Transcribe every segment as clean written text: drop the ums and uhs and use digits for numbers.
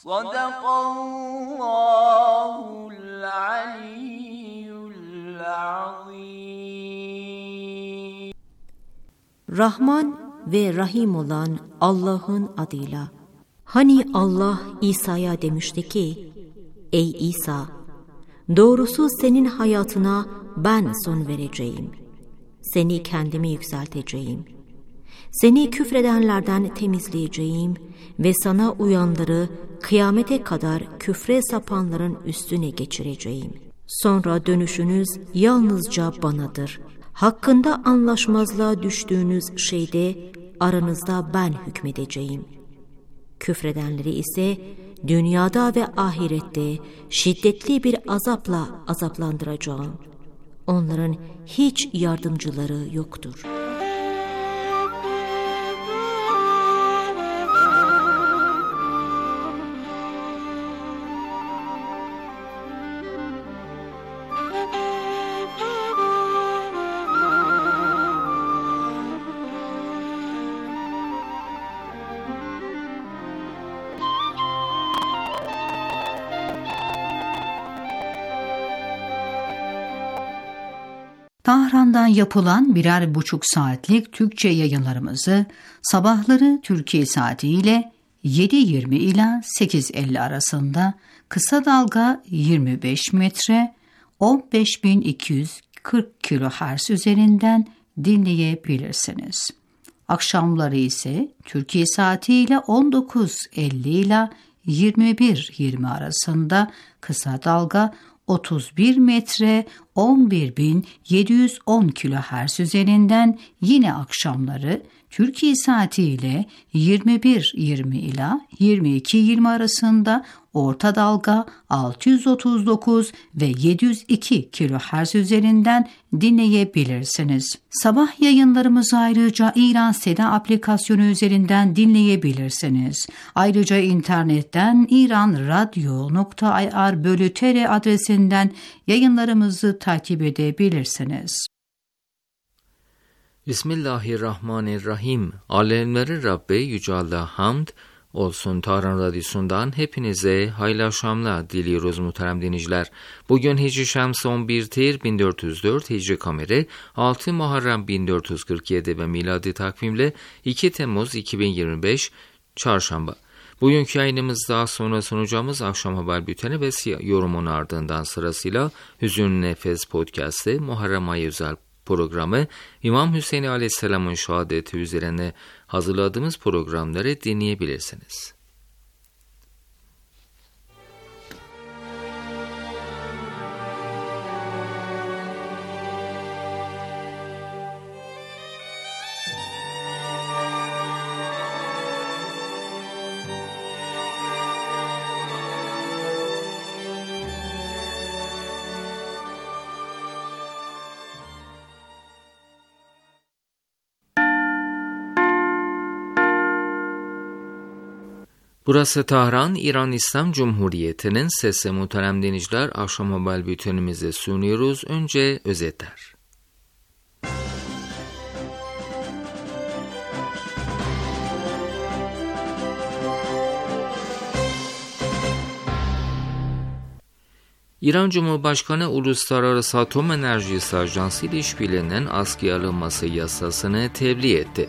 Sadakallahul aliyyul azim. Rahman ve Rahim olan Allah'ın adıyla. Hani Allah İsa'ya demişti ki, ey İsa, doğrusu senin hayatına ben son vereceğim. Seni kendime yükselteceğim. Seni küfredenlerden temizleyeceğim ve sana uyanları kıyamete kadar küfre sapanların üstüne geçireceğim. Sonra dönüşünüz yalnızca banadır. Hakkında anlaşmazlığa düştüğünüz şeyde aranızda ben hükmedeceğim. Küfredenleri ise dünyada ve ahirette şiddetli bir azapla azaplandıracağım. Onların hiç yardımcıları yoktur. Tahran'dan yapılan 1,5 saatlik Türkçe yayınlarımızı sabahları Türkiye saatiyle 7:20 ila 8:50 arasında kısa dalga 25 metre 15.240 kHz üzerinden dinleyebilirsiniz. Akşamları ise Türkiye saatiyle 19:50 ila 21:20 arasında kısa dalga 31 metre 11.710 kHz üzerinden yine akşamları Türkiye saatiyle 21:20 ila 22:20 arasında orta dalga 639 ve 702 kHz üzerinden dinleyebilirsiniz. Sabah yayınlarımızı ayrıca İran Seda aplikasyonu üzerinden dinleyebilirsiniz. Ayrıca internetten iranradio.ir/tr adresinden yayınlarımızı takip edebilirsiniz. Bismillahirrahmanirrahim. Alemlerin Rabbi Yüce Allah'a hamd olsun. Tahran Radyosu'ndan hepinize hayırlı akşamlar diliyoruz muhterem dinleyiciler. Bugün Hicri Şems 11 Tir 1404, Hicri Kameri 6 Muharrem 1447 ve miladi takvimle 2 Temmuz 2025 Çarşamba. Bugünkü yayınımızda daha sonra sunacağımız akşam haber bülteni ve yorumun ardından sırasıyla Hüzün Nefes Podcast'ı, Muharrem ayı özel programı, İmam Hüseyin Aleyhisselam'ın şehadeti üzerine hazırladığımız programları dinleyebilirsiniz. Burası Tahran, İran İslam Cumhuriyeti'nin sesi. Muhterem dinleyiciler, akşam haber bültenimizi sunuyoruz. Önce özetler. İran Cumhurbaşkanı Uluslararası Atom Enerjisi Ajansı ile işbirliğinin askıya alınması yasasını tebliğ etti.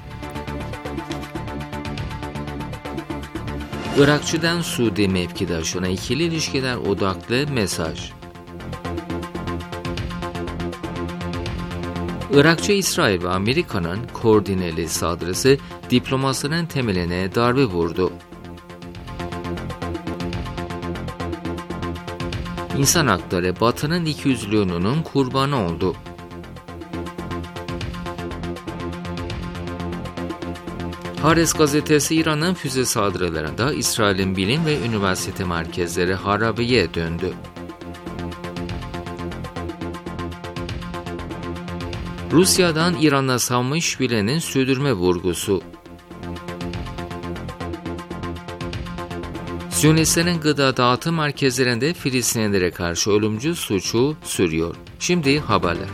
Irakçı'dan Suudi mevkidaşına ikili ilişkiler odaklı mesaj. Irakçı İsrail ve Amerika'nın koordineli saldırısı diplomasinin temeline darbe vurdu. İnsan hakları Batı'nın ikiyüzlülüğünün kurbanı oldu. Haaretz gazetesi İran'ın füze saldırılarında İsrail'in bilim ve üniversite merkezleri harabeye döndü. Rusya'dan İran'a savunma işbirliğinin sürdürme vurgusu. Siyonistlerin gıda dağıtım merkezlerinde Filistinlilere karşı ölümcül suçu sürüyor. Şimdi haberler.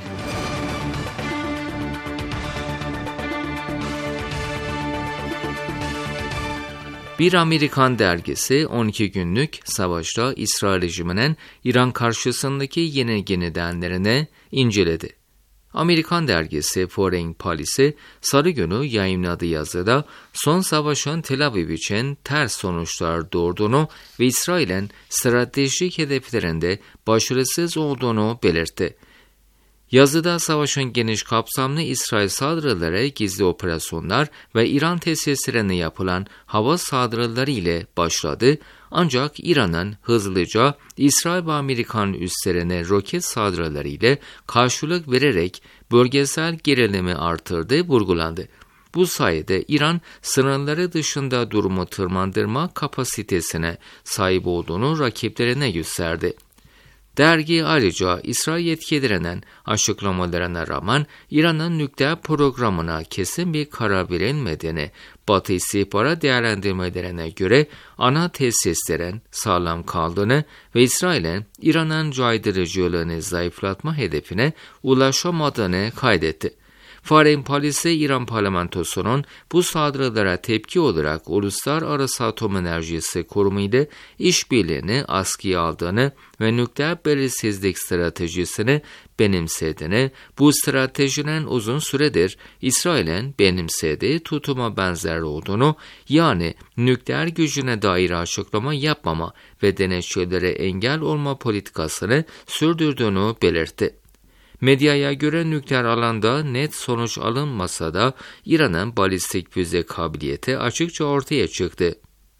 Bir Amerikan dergisi 12 günlük savaşta İsrail rejiminin İran karşısındaki yenilgi nedenlerini inceledi. Amerikan dergisi Foreign Policy Salı günü yayınladığı yazıda son savaşın Tel Aviv için ters sonuçlar doğurduğunu ve İsrail'in stratejik hedeflerinde başarısız olduğunu belirtti. Yazıda savaşın geniş kapsamlı İsrail saldırıları, gizli operasyonlar ve İran tesislerine yapılan hava saldırıları ile başladı. Ancak İran'ın hızlıca İsrail ve Amerikan üslerine roket saldırıları ile karşılık vererek bölgesel gerilimi artırdığı vurgulandı. Bu sayede İran sınırları dışında durumu tırmandırma kapasitesine sahip olduğunu rakiplerine gösterdi. Dergi ayrıca İsrail yetkililerinin açıklamalarına rağmen İran'ın nükleer programına kesin bir karar verilmediğini, Batı istihbarat değerlendirmelerine göre ana tesislerin sağlam kaldığını ve İsrail'in İran'ın caydırıcılığını zayıflatma hedefine ulaşamadığını kaydetti. Foreign Policy, İran parlamentosunun bu saldırılara tepki olarak Uluslararası Atom Enerjisi Kurumu ile işbirliğini askıya aldığını ve nükleer belirsizlik stratejisini benimsediğini, bu stratejinin uzun süredir İsrail'in benimsediği tutuma benzer olduğunu, yani nükleer gücüne dair açıklama yapmama ve denetçilere engel olma politikasını sürdürdüğünü belirtti. Medyaya göre nükleer alanda net sonuç alınmasa da İran'ın balistik füze kabiliyeti açıkça ortaya çıktı.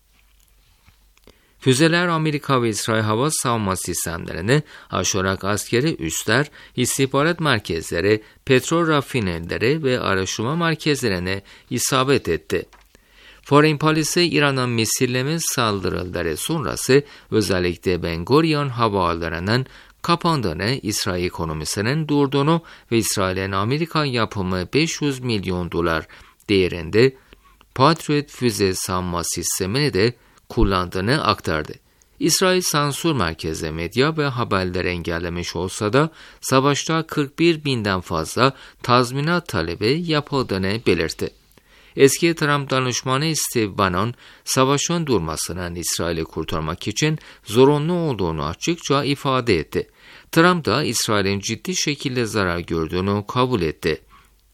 Füzeler Amerika ve İsrail hava savunma sistemlerini aşarak askeri üsler, istihbarat merkezleri, petrol rafinerileri ve araştırma merkezlerine isabet etti. Foreign Policy, İran'ın misilleme saldırıları sonrası özellikle Ben Gurion havaalanının kapandığını, İsrail ekonomisinin durduğunu ve İsrail'in Amerika yapımı 500 milyon dolar değerinde Patriot füze savunma sistemini de kullandığını aktardı. İsrail sansür merkezi medya ve haberleri engellemiş olsa da savaşta 41 binden fazla tazminat talebi yapıldığını belirtti. Eski Trump danışmanı Steve Bannon, savaşın durmasının İsrail'i kurtarmak için zorunlu olduğunu açıkça ifade etti. Trump da İsrail'in ciddi şekilde zarar gördüğünü kabul etti.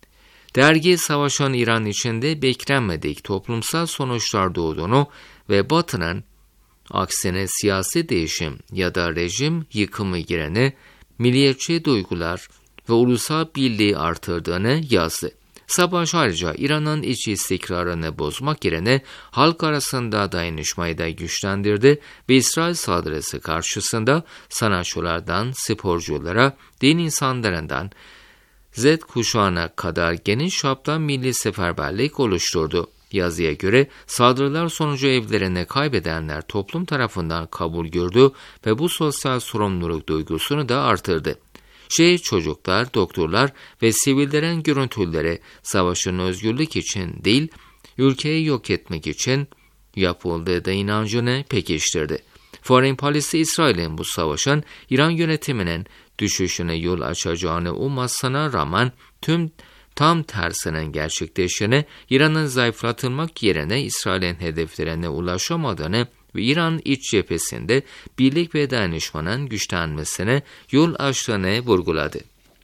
Dergi, savaşın İran içinde beklenmedik toplumsal sonuçlar doğduğunu ve Batı'nın aksine siyasi değişim ya da rejim yıkımı yerine milliyetçi duygular ve ulusal birliği artırdığını yazdı. Savaş ayrıca İran'ın iç istikrarını bozmak yerine halk arasında dayanışmayı da güçlendirdi ve İsrail saldırısı karşısında sanatçılardan sporculara, din insanlarından Z kuşağına kadar geniş çapta milli seferberlik oluşturdu. Yazıya göre saldırılar sonucu evlerini kaybedenler toplum tarafından kabul gördü ve bu sosyal sorumluluk duygusunu da artırdı. Şehit çocuklar, doktorlar ve sivillerin görüntüleri savaşın özgürlük için değil, ülkeyi yok etmek için yapıldığı da inancını pekiştirdi. Foreign Policy, İsrail'in bu savaşın İran yönetiminin düşüşüne yol açacağını ummasına rağmen tam tersinin gerçekleştiğini, İran'ın zayıflatılmak yerine İsrail'in hedeflerine ulaşamadığını ve İran iç cephesinde birlik ve dayanışmanın güçlenmesine yol açtığını vurguladı.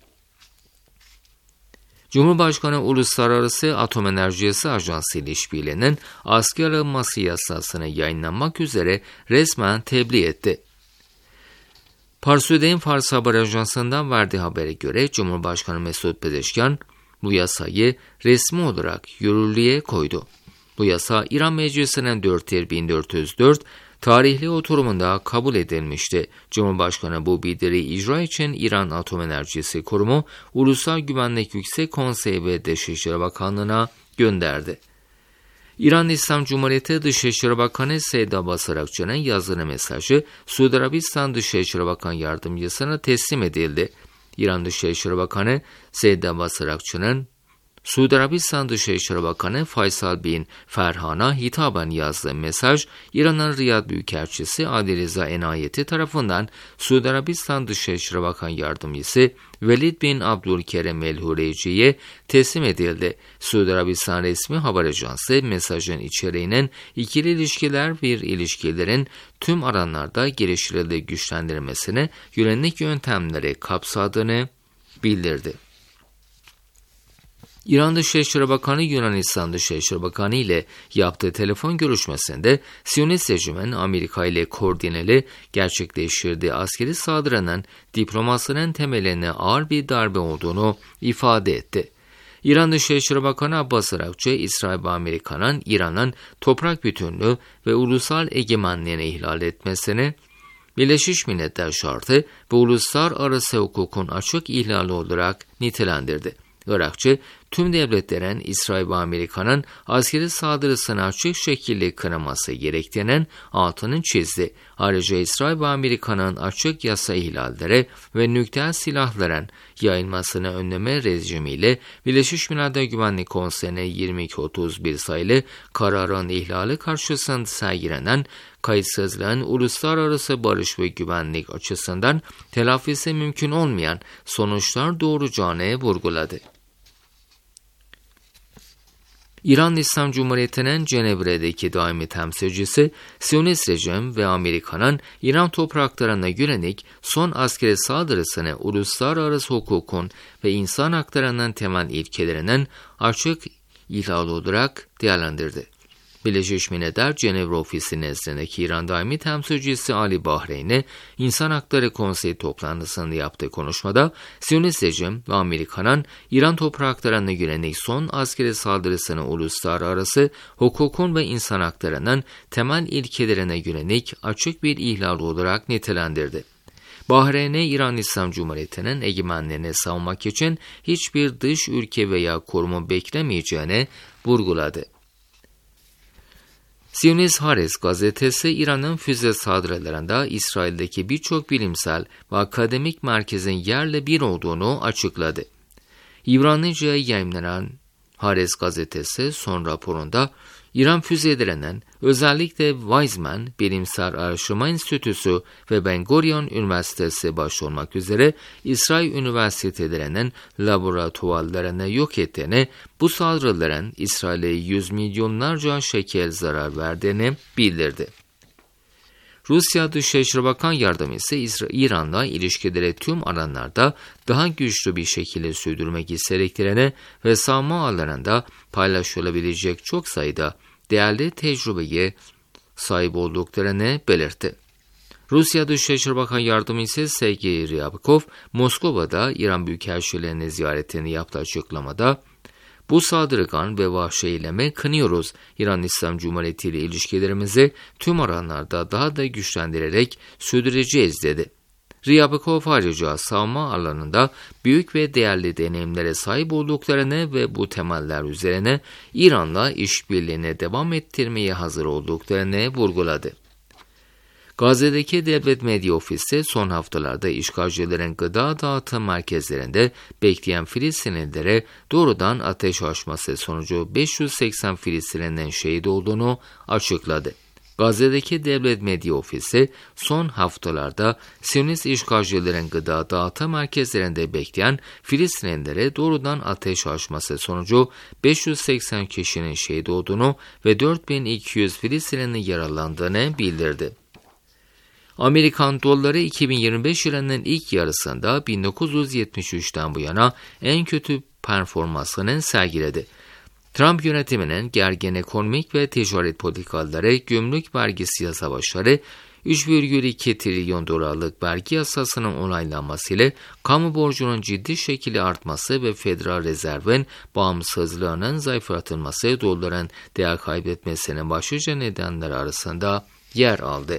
Cumhurbaşkanı Uluslararası Atom Enerjisi Ajansı ile işbirliğinin askıya alınması yasasını yayınlanmak üzere resmen tebliğ etti. Parsüdeyn Fars Haber Ajansı'ndan verdiği habere göre Cumhurbaşkanı Mesut Pezeşkian bu yasayı resmi olarak yürürlüğe koydu. Bu yasa İran Meclisi'nin 4-1404 tarihli oturumunda kabul edilmişti. Cumhurbaşkanı bu bildiriyi icra için İran Atom Enerjisi Kurumu, Ulusal Güvenlik Yüksek Konseyi ve Dışişleri Bakanlığı'na gönderdi. İran İslam Cumhuriyeti Dışişleri Bakanı Seyyid Abbas Arakçı'nın yazılı mesajı Suudi Arabistan Dışişleri Bakan Yardımcısına teslim edildi. İran Dışişleri Bakanı Seyyid Abbas Arakçı'nın Suudi Arabistan Dışişleri Bakanı Faysal bin Ferhan'a hitaben yazdığı mesaj, İran'ın Riyad Büyükelçisi Adil Reza Enayeti tarafından Suudi Arabistan Dışişleri Bakan Yardımcısı Velid bin Abdülkerem el-Hureyci'ye teslim edildi. Suudi Arabistan resmi haber ajansı mesajın içeriğinin ikili ilişkiler ve ilişkilerin tüm alanlarda geliştirildiği güçlendirmesine yönelik yöntemleri kapsadığını bildirdi. İran Dışişleri Bakanı Yunanistan Dışişleri Bakanı ile yaptığı telefon görüşmesinde Siyonist rejimin Amerika ile koordineli gerçekleştirdiği askeri saldırının diplomasinin temeline ağır bir darbe olduğunu ifade etti. İran Dışişleri Bakanı Abbas Araghçi, İsrail ve Amerika'nın İran'ın toprak bütünlüğü ve ulusal egemenliğini ihlal etmesini, Birleşmiş Milletler şartı ve uluslararası hukukun açık ihlali olarak nitelendirdi. Araghçi, tüm devletlerin İsrail ve Amerika'nın askeri saldırısını açık şekilde kınaması gerektiğinin altını çizdi. Ayrıca İsrail ve Amerika'nın açık yasa ihlalleri ve nükleer silahların yayılmasını önleme rejimiyle Birleşmiş Milletler Güvenlik Konseyi'ne 2231 sayılı kararın ihlali karşısında sergilenen kayıtsızlığın uluslararası barış ve güvenlik açısından telafisi mümkün olmayan sonuçlar doğuracağını vurguladı. İran İslam Cumhuriyeti'nin Cenevre'deki daimi temsilcisi, Siyonist rejim ve Amerika'nın İran topraklarına yönelik son askeri saldırısını uluslararası hukukun ve insan haklarının temel ilkelerinin açık ihlal olarak değerlendirdi. Birleşmiş Milletler Cenevre Ofisi nezdindeki İran daimi temsilcisi Ali Bahreyn'i İnsan Hakları Konseyi toplantısında yaptığı konuşmada Siyonist rejim ve Amerika'nın İran topraklarına yönelik son askeri saldırısını uluslararası hukukun ve insan haklarının temel ilkelerine yönelik açık bir ihlal olarak nitelendirdi. Bahreyn'e İran İslam Cumhuriyeti'nin egemenliğini savunmak için hiçbir dış ülke veya korumu beklemeyeceğini vurguladı. Siyonist Haaretz gazetesi İran'ın füze saldırılarında İsrail'deki birçok bilimsel ve akademik merkezin yerle bir olduğunu açıkladı. İbranice'ye yayımlanan Haaretz gazetesi son raporunda İran füzelerinin özellikle Weizmann Bilimsel Araştırma Enstitüsü ve Ben Gurion Üniversitesi başta olmak üzere İsrail üniversitelerinin laboratuvarlarını yok ettiğini, bu saldırıların İsrail'e yüz milyonlarca şekel zarar verdiğini bildirdi. Rusya Dışişleri Bakan Yardımcısı İran'la ilişkileri tüm alanlarda daha güçlü bir şekilde sürdürmek istediklerini ve savunma alanında paylaşılabilecek çok sayıda değerli tecrübeye sahip olduklarını belirtti. Rusya Dışişleri Bakan Yardımcısı Sergey Ryabkov, Moskova'da İran Büyükelçiliğini ziyaretini yaptığı açıklamada, "Bu saldırgan ve vahşi eylemi kınıyoruz. İran İslam Cumhuriyeti ile ilişkilerimizi tüm alanlarda daha da güçlendirerek sürdüreceğiz" dedi. Ryabkov ayrıca savunma alanında büyük ve değerli deneyimlere sahip olduklarını ve bu temeller üzerine İran'la işbirliğine devam ettirmeye hazır olduklarını vurguladı. Gazze'deki Devlet Medya Ofisi son haftalarda işgalcilerin gıda dağıtım merkezlerinde bekleyen Filistinlilere doğrudan ateş açması sonucu 580 Filistinli'nin şehit olduğunu açıkladı. Gazze'deki Devlet Medya Ofisi son haftalarda Siyonist işgalcilerin gıda dağıtım merkezlerinde bekleyen Filistinlilere doğrudan ateş açması sonucu 580 kişinin şehit olduğunu ve 4200 Filistinli'nin yaralandığını bildirdi. Amerikan doları 2025 yılının ilk yarısında 1973'ten bu yana en kötü performansını sergiledi. Trump yönetiminin gergin ekonomik ve ticaret politikaları, gümrük vergisi savaşları, 3,2 trilyon dolarlık vergi yasasının onaylanmasıyla kamu borcunun ciddi şekilde artması ve Federal Rezerv'in bağımsızlığının zayıflatılması doların değer kaybetmesinin başlıca nedenler arasında yer aldı.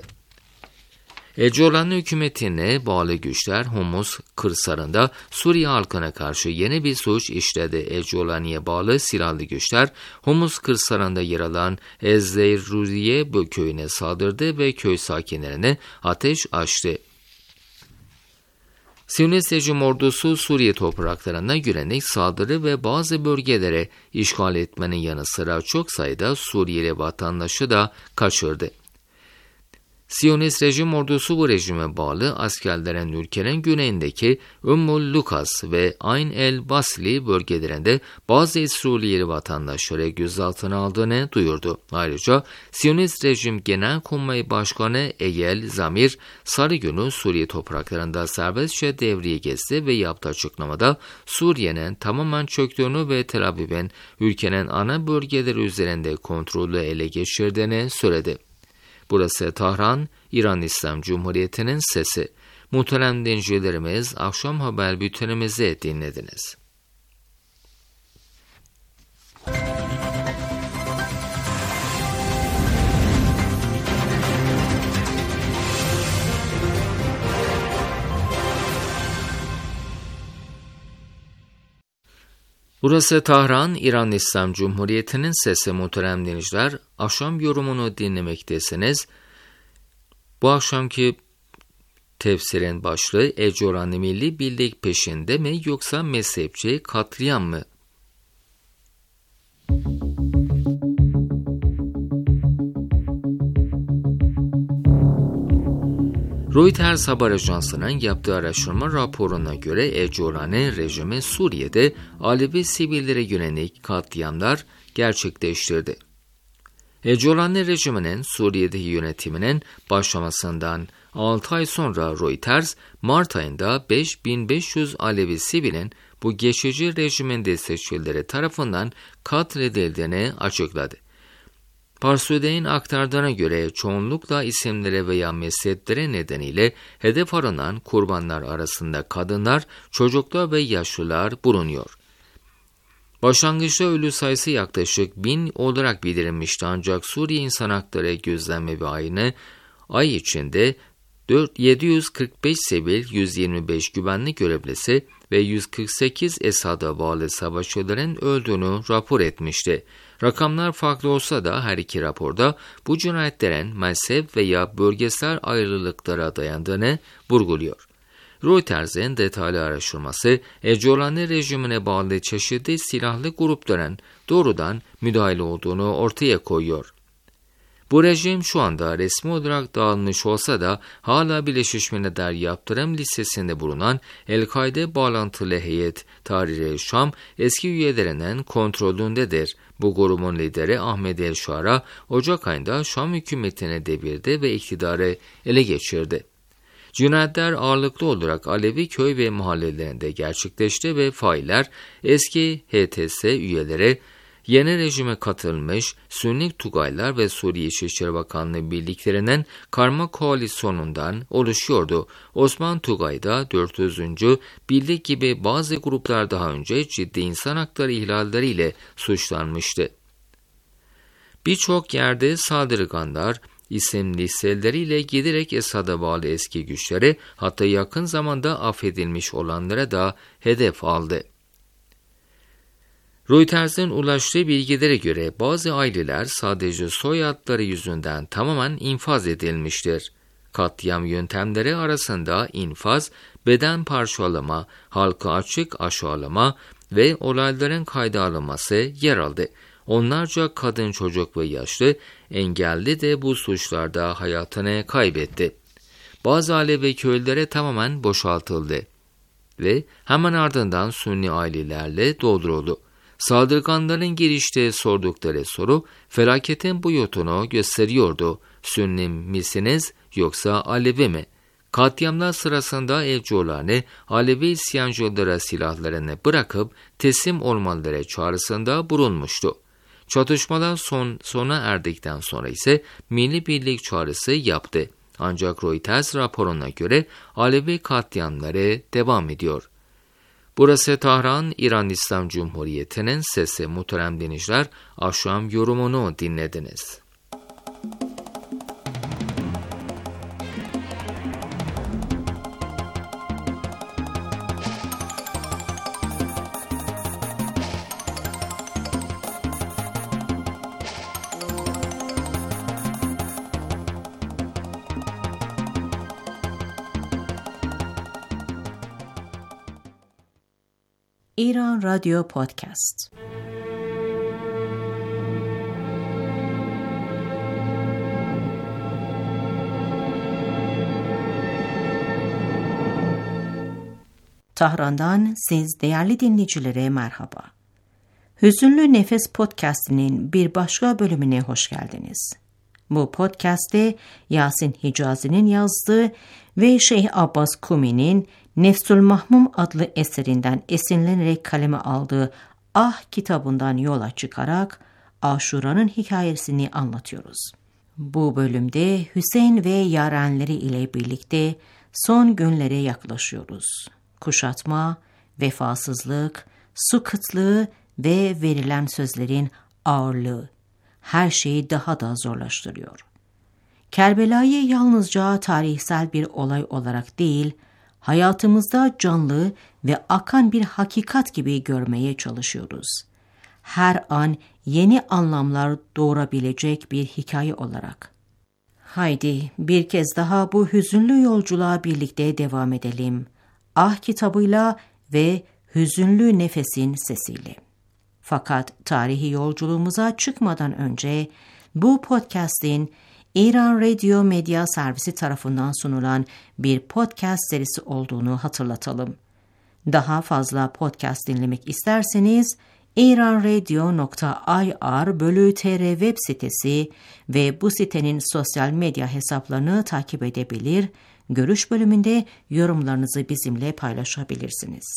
Öcalan hükümetine bağlı güçler Humus kırsalında Suriye halkına karşı yeni bir suç işledi. Öcalan'a bağlı silahlı güçler Humus kırsalında yer alan Ezzeyruziye köyüne saldırdı ve köy sakinlerine ateş açtı. Siyonist rejim ordusu Suriye topraklarına yönelik saldırı ve bazı bölgelere işgal etmenin yanı sıra çok sayıda Suriyeli vatandaşı da kaçırdı. Siyonist rejim ordusu bu rejime bağlı askerlerin ülkenin güneyindeki Ümmül Lukas ve Ayn el-Basli bölgelerinde bazı Suriyeli vatandaşları gözaltına aldığını duyurdu. Ayrıca Siyonist rejim Genelkurmay Başkanı Eyal Zamir, Salı günü Suriye topraklarında serbestçe devriye gezdi ve yaptığı açıklamada Suriye'nin tamamen çöktüğünü ve Tel Aviv'in ülkenin ana bölgeleri üzerinde kontrolü ele geçirdiğini söyledi. Burası Tahran, İran İslam Cumhuriyeti'nin sesi. Muhterem dinleyicilerimiz, akşam haber bültenimizi dinlediniz. Burası Tahran, İran İslam Cumhuriyeti'nin sesi. Muhterem dinleyiciler, akşam yorumunu dinlemektesiniz. Bu akşamki tefsirin başlığı Ecoranlı Milli Birlik peşinde mi yoksa mezhepçi katliam mı? Reuters haber ajansının yaptığı araştırma raporuna göre Ecoranlı rejimi Suriye'de Alevi sivillere yönelik katliamlar gerçekleştirdi. Ecoranlı rejiminin Suriye'deki yönetiminin başlamasından 6 ay sonra Reuters, Mart ayında 5500 Alevi sivilin bu geçici rejimin destekçileri tarafından katledildiğini açıkladı. Parsudey'in aktardığına göre çoğunlukla isimlere veya mezheplere nedeniyle hedef alınan kurbanlar arasında kadınlar, çocuklar ve yaşlılar bulunuyor. Başlangıçta ölü sayısı yaklaşık 1000 olarak bildirilmişti ancak Suriye İnsan Hakları Gözlemleri aynı ay içinde 745 sivil, 125 güvenlik görevlisi ve 148 Esad'a bağlı savaşçıların öldüğünü rapor etmişti. Rakamlar farklı olsa da her iki raporda bu cinayetlerin mezhep veya bölgesel ayrılıklara dayandığını vurguluyor. Reuters'in detaylı araştırması, Ecoranlı rejimine bağlı çeşitli silahlı grupların doğrudan müdahale olduğunu ortaya koyuyor. Bu rejim şu anda resmi olarak dağılmış olsa da hala Birleşmiş Milletler yaptırım listesinde bulunan El-Kaide bağlantılı heyet Tahrir-i Şam eski üyelerinin kontrolündedir. Bu grubun lideri Ahmed el-Şara, Ocak ayında Şam hükümetine devirdi ve iktidarı ele geçirdi. Cinayetler ağırlıklı olarak Alevi köy ve mahallelerinde gerçekleşti ve failler eski HTS üyeleri, yeni rejime katılmış Sünni Tugaylar ve Suriye İçişleri Bakanlığı birliklerinin karma koalisyonundan oluşuyordu. Osman Tugay da 400. Birlik gibi bazı gruplar daha önce ciddi insan hakları ihlalleriyle suçlanmıştı. Birçok yerde saldırganlar isim listeleriyle giderek Esad'a bağlı eski güçleri, hatta yakın zamanda affedilmiş olanlara da hedef aldı. Reuters'in ulaştığı bilgilere göre bazı aileler sadece soyadları yüzünden tamamen infaz edilmiştir. Katliam yöntemleri arasında infaz, beden parçalama, halka açık aşağılama ve olayların kayda alınması yer aldı. Onlarca kadın, çocuk ve yaşlı engelli de bu suçlarda hayatını kaybetti. Bazı Alevi köylere tamamen boşaltıldı ve hemen ardından Sünni ailelerle dolduruldu. Saldırganların girişte sordukları soru felaketin boyutunu gösteriyordu. Sünni misiniz yoksa Alevi mi? Katliamlar sırasında Ecoranlı Alevi isyancılara silahlarını bırakıp teslim olmaları çağrısında bulunmuştu. Çatışmalar sona erdikten sonra ise milli birlik çağrısı yaptı. Ancak Reuters raporuna göre Alevi katliamları devam ediyor. Burası Tahran, İran İslam Cumhuriyeti'nin sesi. Muhterem dinleyiciler, akşam yorumunu dinlediniz. İran Radyo Podcast. Tahran'dan siz değerli dinleyicilere merhaba. Hüzünlü Nefes Podcast'inin bir başka bölümüne hoş geldiniz. Bu podcast'te Yasin Hicazi'nin yazdığı ve Şeyh Abbas Kumi'nin Nefsül Mahmum adlı eserinden esinlenerek kaleme aldığı Ah kitabından yola çıkarak Aşura'nın hikayesini anlatıyoruz. Bu bölümde Hüseyin ve yarenleri ile birlikte son günlere yaklaşıyoruz. Kuşatma, vefasızlık, su kıtlığı ve verilen sözlerin ağırlığı her şeyi daha da zorlaştırıyor. Kerbela'yı yalnızca tarihsel bir olay olarak değil, hayatımızda canlı ve akan bir hakikat gibi görmeye çalışıyoruz. Her an yeni anlamlar doğurabilecek bir hikaye olarak. Haydi bir kez daha bu hüzünlü yolculuğa birlikte devam edelim. Ah kitabıyla ve Hüzünlü Nefes'in sesiyle. Fakat tarihi yolculuğumuza çıkmadan önce bu podcast'in İran Radio Medya Servisi tarafından sunulan bir podcast serisi olduğunu hatırlatalım. Daha fazla podcast dinlemek isterseniz iranradio.ir/tr web sitesi ve bu sitenin sosyal medya hesaplarını takip edebilir, görüş bölümünde yorumlarınızı bizimle paylaşabilirsiniz.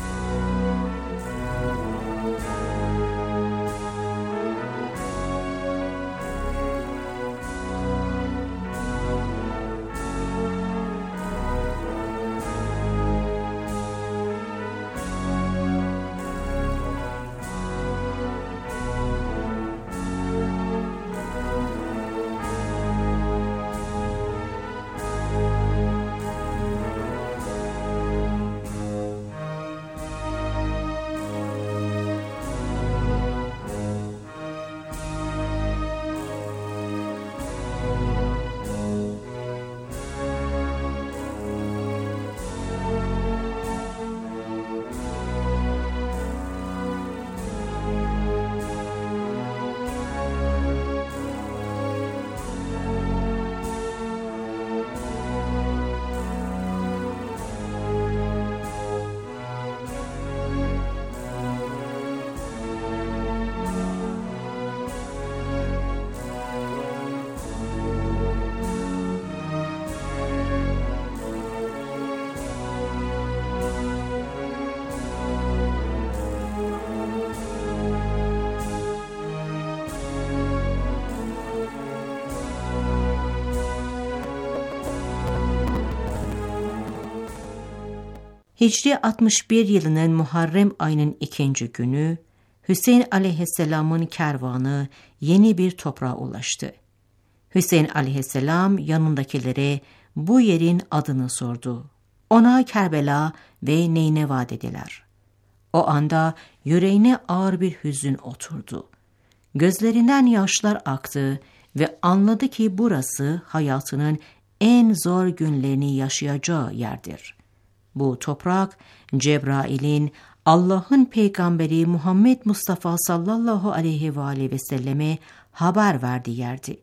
Hicri 61 yılının Muharrem ayının 2. günü, Hüseyin aleyhisselamın kervanı yeni bir toprağa ulaştı. Hüseyin aleyhisselam yanındakilere bu yerin adını sordu. Ona Kerbela ve Neyneva dediler. O anda yüreğine ağır bir hüzün oturdu. Gözlerinden yaşlar aktı ve anladı ki burası hayatının en zor günlerini yaşayacağı yerdir. Bu toprak, Cebrail'in Allah'ın peygamberi Muhammed Mustafa sallallahu aleyhi ve aleyhi ve selleme haber verdiği yerdi.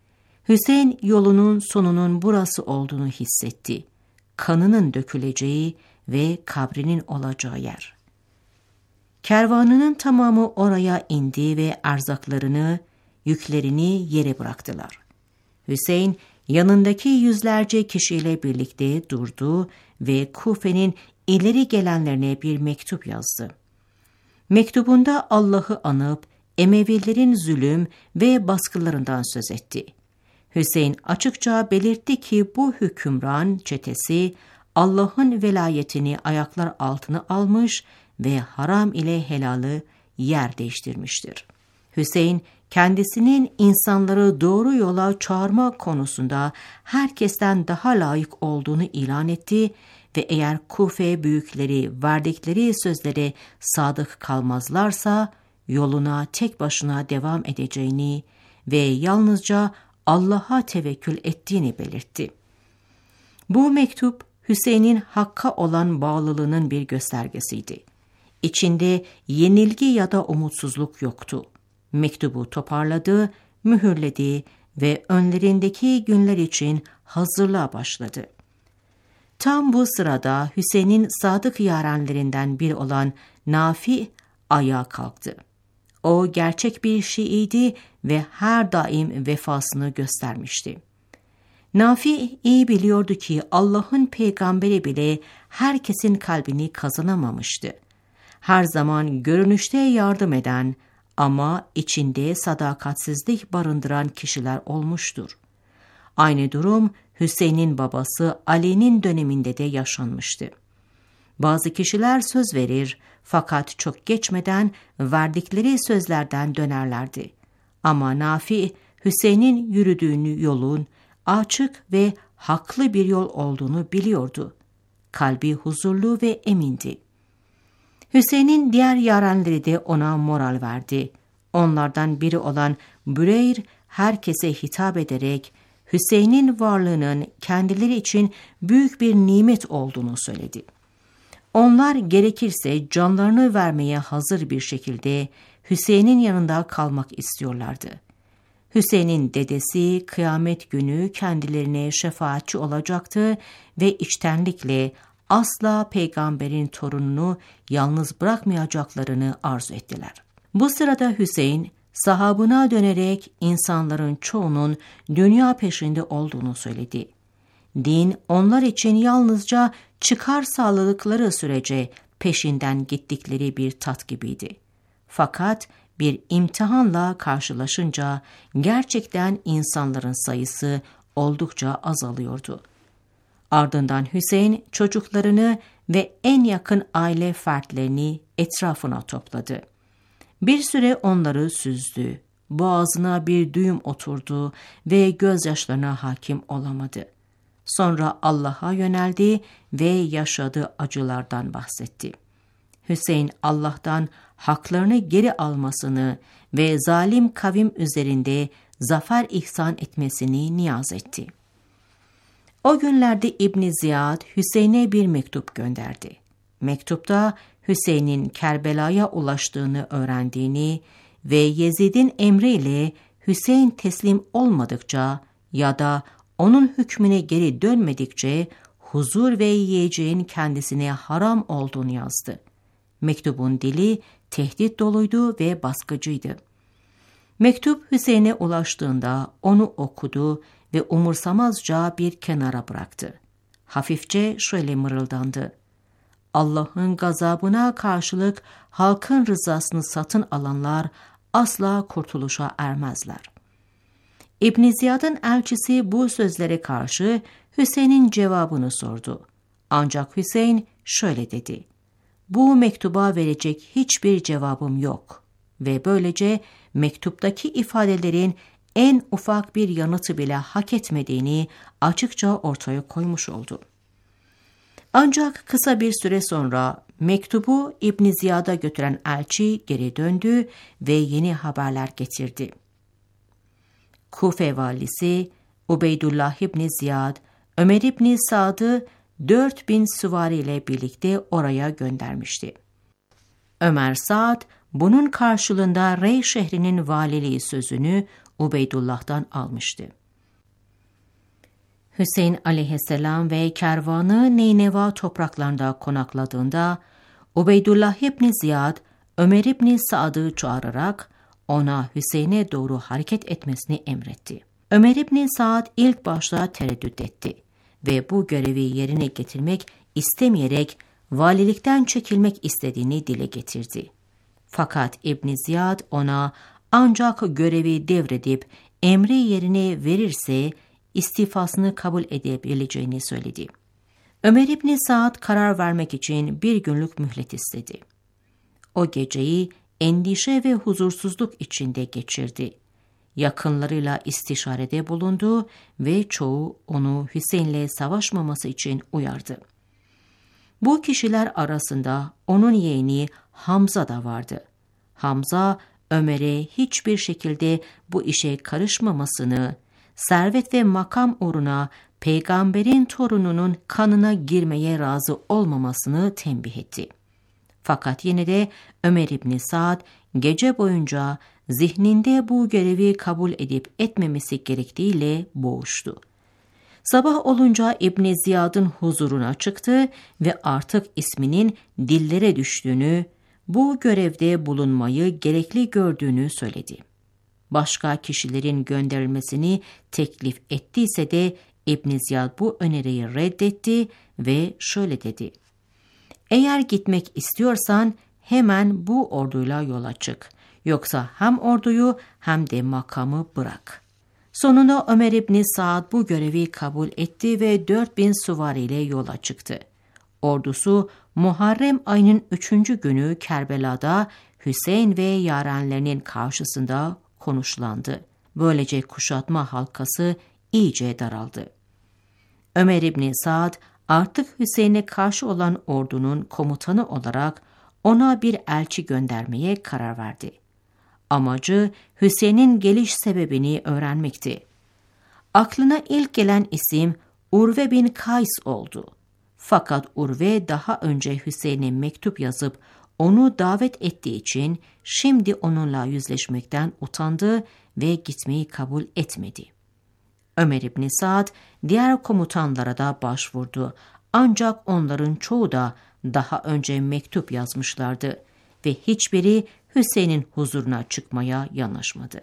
Hüseyin yolunun sonunun burası olduğunu hissetti. Kanının döküleceği ve kabrinin olacağı yer. Kervanının tamamı oraya indi ve erzaklarını, yüklerini yere bıraktılar. Hüseyin yanındaki yüzlerce kişiyle birlikte durdu ve Kufe'nin ileri gelenlerine bir mektup yazdı. Mektubunda Allah'ı anıp Emevilerin zulüm ve baskılarından söz etti. Hüseyin açıkça belirtti ki bu hükümran çetesi Allah'ın velayetini ayaklar altına almış ve haram ile helalı yer değiştirmiştir. Hüseyin kendisinin insanları doğru yola çağırma konusunda herkesten daha layık olduğunu ilan etti ve eğer Kufe büyükleri verdikleri sözlere sadık kalmazlarsa yoluna tek başına devam edeceğini ve yalnızca Allah'a tevekkül ettiğini belirtti. Bu mektup Hüseyin'in Hakk'a olan bağlılığının bir göstergesiydi. İçinde yenilgi ya da umutsuzluk yoktu. Mektubu toparladı, mühürledi ve önlerindeki günler için hazırlığa başladı. Tam bu sırada Hüseyin'in sadık yarenlerinden biri olan Nafi ayağa kalktı. O gerçek bir Şiiydi ve her daim vefasını göstermişti. Nafi iyi biliyordu ki Allah'ın peygamberi bile herkesin kalbini kazanamamıştı. Her zaman görünüşte yardım eden ama içinde sadakatsizlik barındıran kişiler olmuştur. Aynı durum Hüseyin'in babası Ali'nin döneminde de yaşanmıştı. Bazı kişiler söz verir fakat çok geçmeden verdikleri sözlerden dönerlerdi. Ama Nafi, Hüseyin'in yürüdüğünü yolun açık ve haklı bir yol olduğunu biliyordu. Kalbi huzurlu ve emindi. Hüseyin'in diğer yarenleri de ona moral verdi. Onlardan biri olan Büreyr herkese hitap ederek Hüseyin'in varlığının kendileri için büyük bir nimet olduğunu söyledi. Onlar gerekirse canlarını vermeye hazır bir şekilde Hüseyin'in yanında kalmak istiyorlardı. Hüseyin'in dedesi kıyamet günü kendilerine şefaatçi olacaktı ve içtenlikle asla peygamberin torununu yalnız bırakmayacaklarını arzu ettiler. Bu sırada Hüseyin sahabına dönerek insanların çoğunun dünya peşinde olduğunu söyledi. Din onlar için yalnızca çıkar sağladıkları sürece peşinden gittikleri bir tat gibiydi. Fakat bir imtihanla karşılaşınca gerçekten insanların sayısı oldukça azalıyordu. Ardından Hüseyin çocuklarını ve en yakın aile fertlerini etrafına topladı. Bir süre onları süzdü, boğazına bir düğüm oturdu ve gözyaşlarına hakim olamadı. Sonra Allah'a yöneldi ve yaşadığı acılardan bahsetti. Hüseyin Allah'tan haklarını geri almasını ve zalim kavim üzerinde zafer ihsan etmesini niyaz etti. O günlerde İbn Ziyad Hüseyin'e bir mektup gönderdi. Mektupta Hüseyin'in Kerbela'ya ulaştığını öğrendiğini ve Yezid'in emriyle Hüseyin teslim olmadıkça ya da onun hükmüne geri dönmedikçe huzur ve yiyeceğin kendisine haram olduğunu yazdı. Mektubun dili tehdit doluydu ve baskıcıydı. Mektup Hüseyin'e ulaştığında onu okudu ve umursamazca bir kenara bıraktı. Hafifçe şöyle mırıldandı: Allah'ın gazabına karşılık halkın rızasını satın alanlar asla kurtuluşa ermezler. İbn Ziyad'ın elçisi bu sözlere karşı Hüseyin'in cevabını sordu. Ancak Hüseyin şöyle dedi: Bu mektuba verecek hiçbir cevabım yok ve böylece mektuptaki ifadelerin en ufak bir yanıtı bile hak etmediğini açıkça ortaya koymuş oldu. Ancak kısa bir süre sonra mektubu İbn Ziyad'a götüren elçi geri döndü ve yeni haberler getirdi. Kufe valisi Ubeydullah İbn Ziyad, Ömer İbn Sa'd'ı 4000 süvariyle birlikte oraya göndermişti. Ömer Sa'd bunun karşılığında Rey şehrinin valiliği sözünü Ubeydullah'tan almıştı. Hüseyin aleyhisselam ve kervanı Neyneva topraklarında konakladığında Ubeydullah İbn Ziyad, Ömer İbn Sa'd'ı çağırarak ona Hüseyin'e doğru hareket etmesini emretti. Ömer İbn Sa'd ilk başta tereddüt etti ve bu görevi yerine getirmek istemeyerek valilikten çekilmek istediğini dile getirdi. Fakat İbn Ziyad ona ancak görevi devredip emri yerine verirse istifasını kabul edebileceğini söyledi. Ömer İbn Sa'd karar vermek için bir günlük mühlet istedi. O geceyi endişe ve huzursuzluk içinde geçirdi. Yakınlarıyla istişarede bulundu ve çoğu onu Hüseyin'le savaşmaması için uyardı. Bu kişiler arasında onun yeğeni Hamza da vardı. Hamza, Ömer'e hiçbir şekilde bu işe karışmamasını, servet ve makam uğruna peygamberin torununun kanına girmeye razı olmamasını tembih etti. Fakat yine de Ömer İbni Saad gece boyunca zihninde bu görevi kabul edip etmemesi gerektiğiyle boğuştu. Sabah olunca İbni Ziyad'ın huzuruna çıktı ve artık isminin dillere düştüğünü, bu görevde bulunmayı gerekli gördüğünü söyledi. Başka kişilerin gönderilmesini teklif ettiyse de İbni Ziyad bu öneriyi reddetti ve şöyle dedi: "Eğer gitmek istiyorsan hemen bu orduyla yola çık. Yoksa hem orduyu hem de makamı bırak." Sonunda Ömer İbni Saad bu görevi kabul etti ve 4000 süvariyle yola çıktı. Ordusu Muharrem ayının 3. günü Kerbela'da Hüseyin ve yarenlerinin karşısında konuşlandı. Böylece kuşatma halkası iyice daraldı. Ömer İbni Saad artık Hüseyin'e karşı olan ordunun komutanı olarak ona bir elçi göndermeye karar verdi. Amacı Hüseyin'in geliş sebebini öğrenmekti. Aklına ilk gelen isim Urve bin Kays oldu. Fakat Urve daha önce Hüseyin'e mektup yazıp onu davet ettiği için şimdi onunla yüzleşmekten utandı ve gitmeyi kabul etmedi. Ömer İbni Saad diğer komutanlara da başvurdu. Ancak onların çoğu da daha önce mektup yazmışlardı ve hiçbiri Hüseyin'in huzuruna çıkmaya yanaşmadı.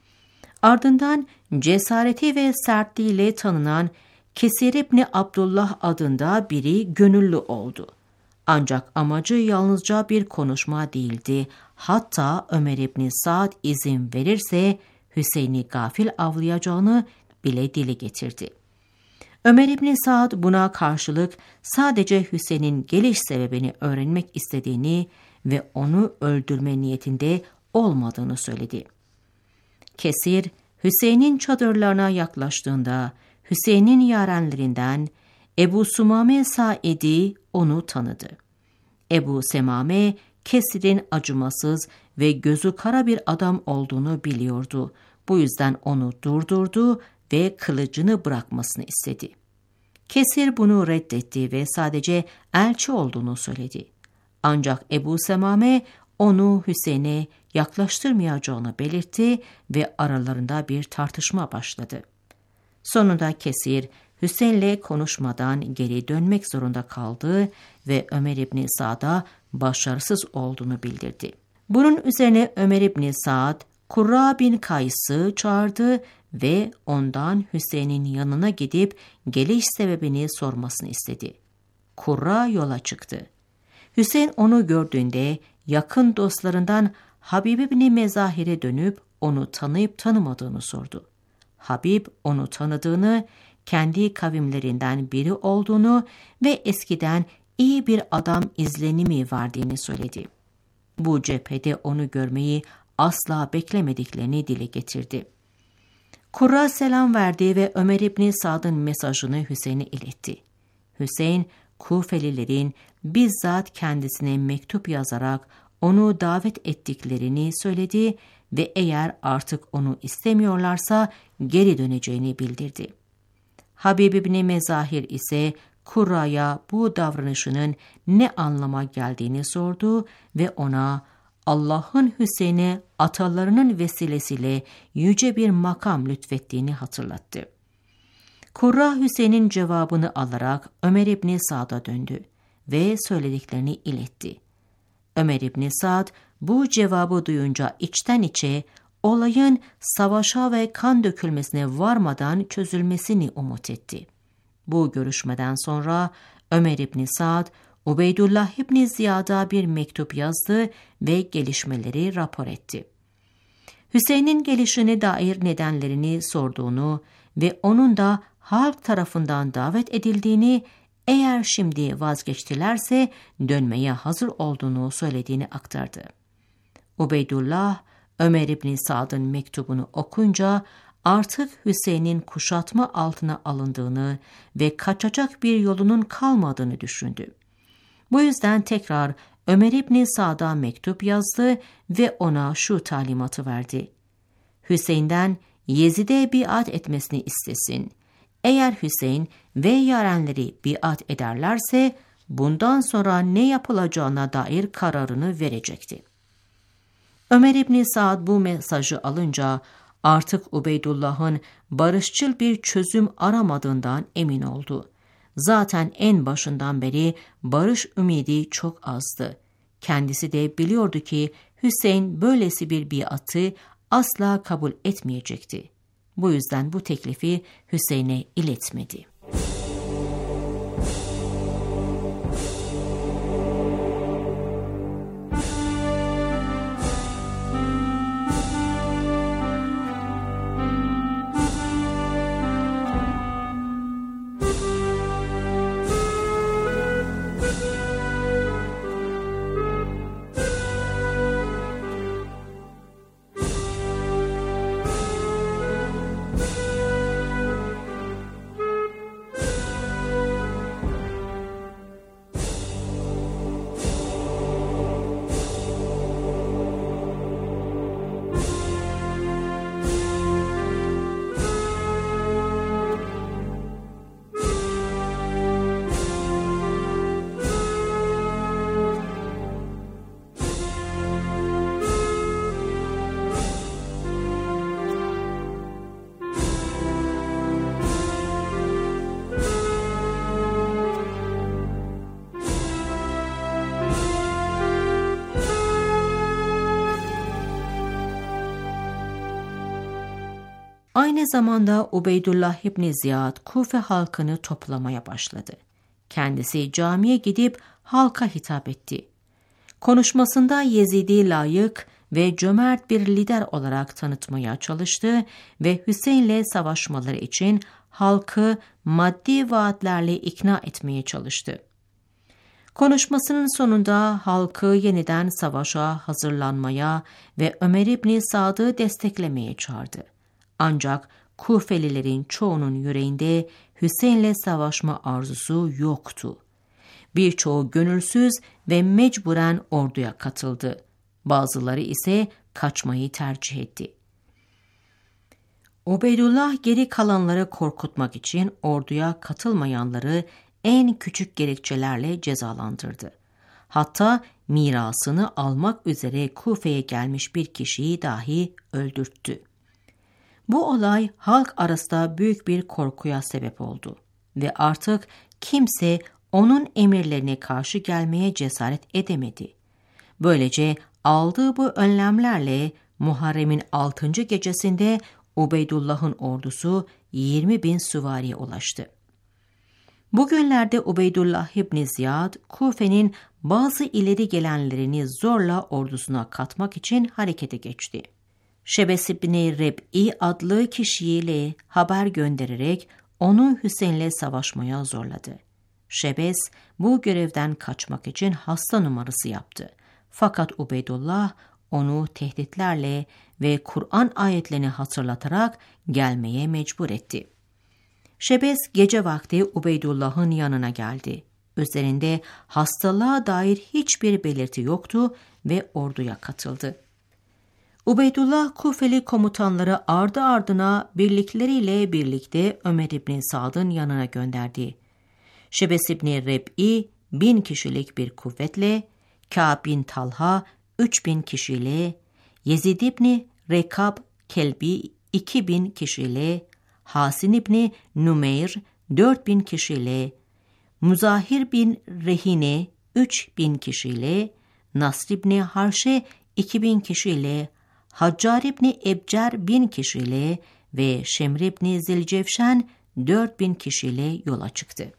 Ardından cesareti ve sertliğiyle tanınan Kesir İbni Abdullah adında biri gönüllü oldu. Ancak amacı yalnızca bir konuşma değildi. Hatta Ömer İbni Saad izin verirse Hüseyin'i gafil avlayacağını bile dile getirdi. Ömer İbni Saad buna karşılık sadece Hüseyin'in geliş sebebini öğrenmek istediğini ve onu öldürme niyetinde olmadığını söyledi. Kesir, Hüseyin'in çadırlarına yaklaştığında Hüseyin'in yarenlerinden Ebu Sumame Saidi onu tanıdı. Ebu Semame, Kesir'in acımasız ve gözü kara bir adam olduğunu biliyordu. Bu yüzden onu durdurdu ve kılıcını bırakmasını istedi. Kesir bunu reddetti ve sadece elçi olduğunu söyledi. Ancak Ebu Semame onu Hüseyin'e yaklaştırmayacağını belirtti ve aralarında bir tartışma başladı. Sonunda Kesir, Hüseyin'le konuşmadan geri dönmek zorunda kaldı ve Ömer İbni Saad'a başarısız olduğunu bildirdi. Bunun üzerine Ömer İbni Saad, Kurra bin Kays'ı çağırdı ve ondan Hüseyin'in yanına gidip geliş sebebini sormasını istedi. Kurra yola çıktı. Hüseyin onu gördüğünde yakın dostlarından Habib İbni Mezahir'e dönüp onu tanıyıp tanımadığını sordu. Habib onu tanıdığını, kendi kavimlerinden biri olduğunu ve eskiden iyi bir adam izlenimi verdiğini söyledi. Bu cephede onu görmeyi asla beklemediklerini dile getirdi. Kurra selam verdi ve Ömer İbni Saad'ın mesajını Hüseyin'e iletti. Hüseyin, Kufelilerin bizzat kendisine mektup yazarak onu davet ettiklerini söyledi ve eğer artık onu istemiyorlarsa geri döneceğini bildirdi. Habib İbni Mezahir ise Kurra'ya bu davranışının ne anlama geldiğini sordu ve ona Allah'ın Hüseyin'e atalarının vesilesiyle yüce bir makam lütfettiğini hatırlattı. Kurra Hüseyin'in cevabını alarak Ömer İbni Saad'a döndü ve söylediklerini iletti. Ömer İbni Saad bu cevabı duyunca içten içe olayın savaşa ve kan dökülmesine varmadan çözülmesini umut etti. Bu görüşmeden sonra Ömer İbni Saad, Ubeydullah İbni Ziyad'a bir mektup yazdı ve gelişmeleri rapor etti. Hüseyin'in gelişine dair nedenlerini sorduğunu ve onun da halk tarafından davet edildiğini, eğer şimdi vazgeçtilerse dönmeye hazır olduğunu söylediğini aktardı. Ubeydullah, Ömer İbni Saad'ın mektubunu okunca artık Hüseyin'in kuşatma altına alındığını ve kaçacak bir yolunun kalmadığını düşündü. Bu yüzden tekrar Ömer İbni Saad'a mektup yazdı ve ona şu talimatı verdi. Hüseyin'den Yezid'e biat etmesini istesin. Eğer Hüseyin ve yarenleri biat ederlerse bundan sonra ne yapılacağına dair kararını verecekti. Ömer İbni Saad bu mesajı alınca artık Ubeydullah'ın barışçıl bir çözüm aramadığından emin oldu. Zaten en başından beri barış ümidi çok azdı. Kendisi de biliyordu ki Hüseyin böylesi bir biatı asla kabul etmeyecekti. Bu yüzden bu teklifi Hüseyin'e iletmedi. Aynı zamanda Ubeydullah İbni Ziyad Kufe halkını toplamaya başladı. Kendisi camiye gidip halka hitap etti. Konuşmasında Yezid'i layık ve cömert bir lider olarak tanıtmaya çalıştı ve Hüseyin'le savaşmaları için halkı maddi vaatlerle ikna etmeye çalıştı. Konuşmasının sonunda halkı yeniden savaşa hazırlanmaya ve Ömer İbni Sad'ı desteklemeye çağırdı. Ancak Kufelilerin çoğunun yüreğinde Hüseyin'le savaşma arzusu yoktu. Birçoğu gönülsüz ve mecburen orduya katıldı. Bazıları ise kaçmayı tercih etti. Ubeydullah geri kalanları korkutmak için orduya katılmayanları en küçük gerekçelerle cezalandırdı. Hatta mirasını almak üzere Kufe'ye gelmiş bir kişiyi dahi öldürttü. Bu olay halk arasında büyük bir korkuya sebep oldu ve artık kimse onun emirlerine karşı gelmeye cesaret edemedi. Böylece aldığı bu önlemlerle Muharrem'in 6. gecesinde Ubeydullah'ın ordusu 20.000 süvariye ulaştı. Bugünlerde Ubeydullah İbni Ziyad, Kufe'nin bazı ileri gelenlerini zorla ordusuna katmak için harekete geçti. Şebes İbni Reb'i adlı kişiyle haber göndererek onu Hüseyin'le savaşmaya zorladı. Şebes bu görevden kaçmak için hasta numarası yaptı. Fakat Ubeydullah onu tehditlerle ve Kur'an ayetlerini hatırlatarak gelmeye mecbur etti. Şebes gece vakti Ubeydullah'ın yanına geldi. Üzerinde hastalığa dair hiçbir belirti yoktu ve orduya katıldı. Ubeydullah Kufeli komutanları ardı ardına birlikleriyle birlikte Ömer İbni Sad'ın yanına gönderdi. Şebes İbni Reb'i 1000 kişilik bir kuvvetle, Kâb bin Talha 3000 kişiyle, Yezid İbni Rekab Kelbi 2000 kişiyle, Hasin İbni Numeyr 4000 kişiyle, Muzahir bin Rehine 3000 kişiyle, Nasr İbni Harşe 2000 kişiyle, Haccar İbni Ebcer 1000 kişiyle ve Şemr İbni Zilcevşen 4000 kişiyle yola çıktı.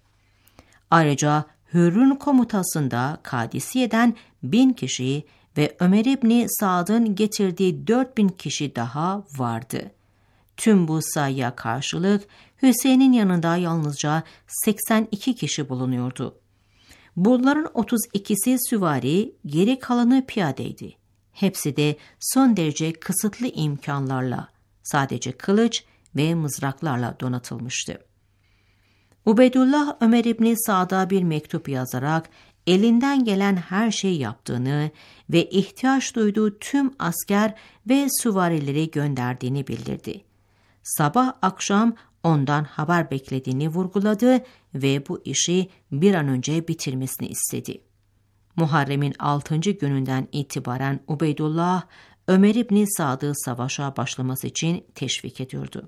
Ayrıca Hürr'ün komutasında Kadisiye'den 1000 kişi ve Ömer İbni Sad'ın getirdiği 4000 kişi daha vardı. Tüm bu sayıya karşılık Hüseyin'in yanında yalnızca 82 kişi bulunuyordu. Bunların 32'si süvari, geri kalanı piyadeydi. Hepsi de son derece kısıtlı imkanlarla, sadece kılıç ve mızraklarla donatılmıştı. Ubeydullah Ömer İbni Sad'a bir mektup yazarak elinden gelen her şeyi yaptığını ve ihtiyaç duyduğu tüm asker ve süvarileri gönderdiğini bildirdi. Sabah akşam ondan haber beklediğini vurguladı ve bu işi bir an önce bitirmesini istedi. Muharrem'in 6. gününden itibaren Ubeydullah, Ömer İbni Sad'ı savaşa başlaması için teşvik ediyordu.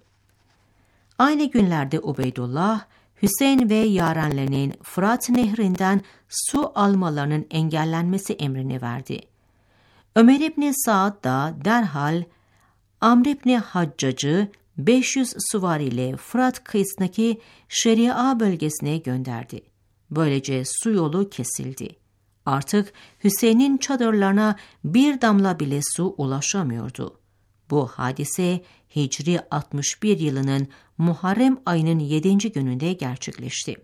Aynı günlerde Ubeydullah, Hüseyin ve yarenlerinin Fırat Nehri'nden su almalarının engellenmesi emrini verdi. Ömer İbni Sa'd da derhal Amr İbni Haccac'ı 500 süvariyle Fırat kıyısındaki Şeria bölgesine gönderdi. Böylece su yolu kesildi. Artık Hüseyin'in çadırlarına bir damla bile su ulaşamıyordu. Bu hadise Hicri 61 yılının Muharrem ayının 7. gününde gerçekleşti.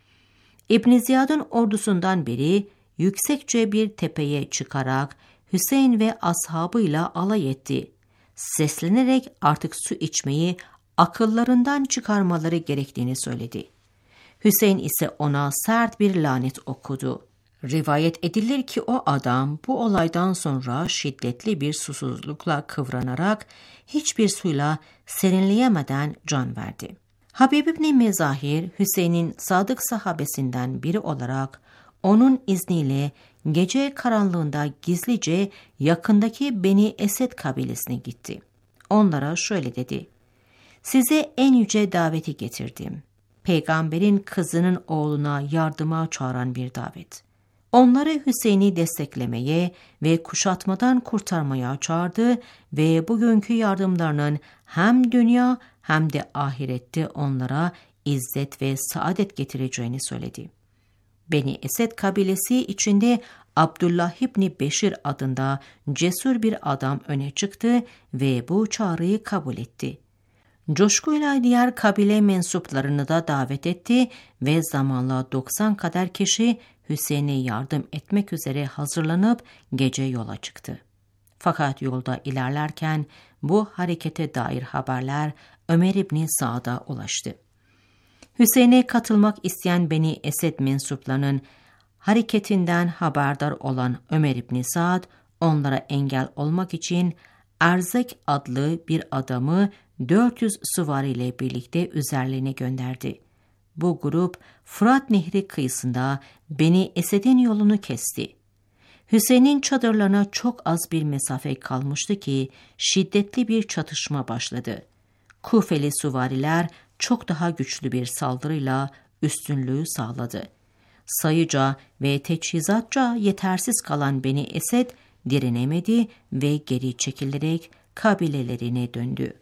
İbn Ziyad'ın ordusundan biri yüksekçe bir tepeye çıkarak Hüseyin ve ashabıyla alay etti. Seslenerek artık su içmeyi akıllarından çıkarmaları gerektiğini söyledi. Hüseyin ise ona sert bir lanet okudu. Rivayet edilir ki o adam bu olaydan sonra şiddetli bir susuzlukla kıvranarak hiçbir suyla serinleyemeden can verdi. Habib İbni Mezahir, Hüseyin'in sadık sahabesinden biri olarak onun izniyle gece karanlığında gizlice yakındaki Beni Esed kabilesine gitti. Onlara şöyle dedi: "Size en yüce daveti getirdim. Peygamberin kızının oğluna yardıma çağıran bir davet." Onları Hüseyin'i desteklemeye ve kuşatmadan kurtarmaya çağırdı ve bugünkü yardımlarının hem dünya hem de ahirette onlara izzet ve saadet getireceğini söyledi. Beni Esed kabilesi içinde Abdullah İbni Beşir adında cesur bir adam öne çıktı ve bu çağrıyı kabul etti. Coşkuyla diğer kabile mensuplarını da davet etti ve zamanla 90 kadar kişi Hüseyin'e yardım etmek üzere hazırlanıp gece yola çıktı. Fakat yolda ilerlerken bu harekete dair haberler Ömer İbni Sa'd'a ulaştı. Hüseyin'e katılmak isteyen Beni Esed mensuplarının hareketinden haberdar olan Ömer İbni Sa'd, onlara engel olmak için Erzek adlı bir adamı 400 süvariyle birlikte üzerlerine gönderdi. Bu grup Fırat Nehri kıyısında Beni Esed'in yolunu kesti. Hüseyin'in çadırlarına çok az bir mesafe kalmıştı ki şiddetli bir çatışma başladı. Kufeli süvariler çok daha güçlü bir saldırıyla üstünlüğü sağladı. Sayıca ve teçhizatça yetersiz kalan Beni Esed direnemedi ve geri çekilerek kabilelerine döndü.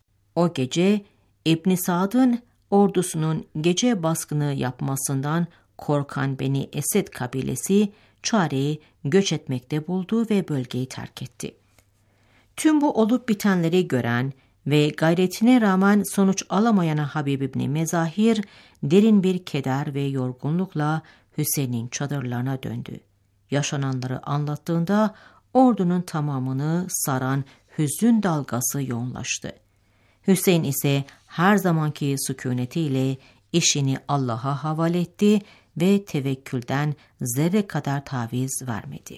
O gece İbn Sa'd'ın ordusunun gece baskını yapmasından korkan Beni Esed kabilesi çareyi göç etmekte buldu ve bölgeyi terk etti. Tüm bu olup bitenleri gören ve gayretine rağmen sonuç alamayan Habib İbni Mezahir derin bir keder ve yorgunlukla Hüseyin'in çadırlarına döndü. Yaşananları anlattığında ordunun tamamını saran hüzün dalgası yoğunlaştı. Hüseyin ise her zamanki sükunetiyle işini Allah'a havale etti ve tevekkülden zerre kadar taviz vermedi.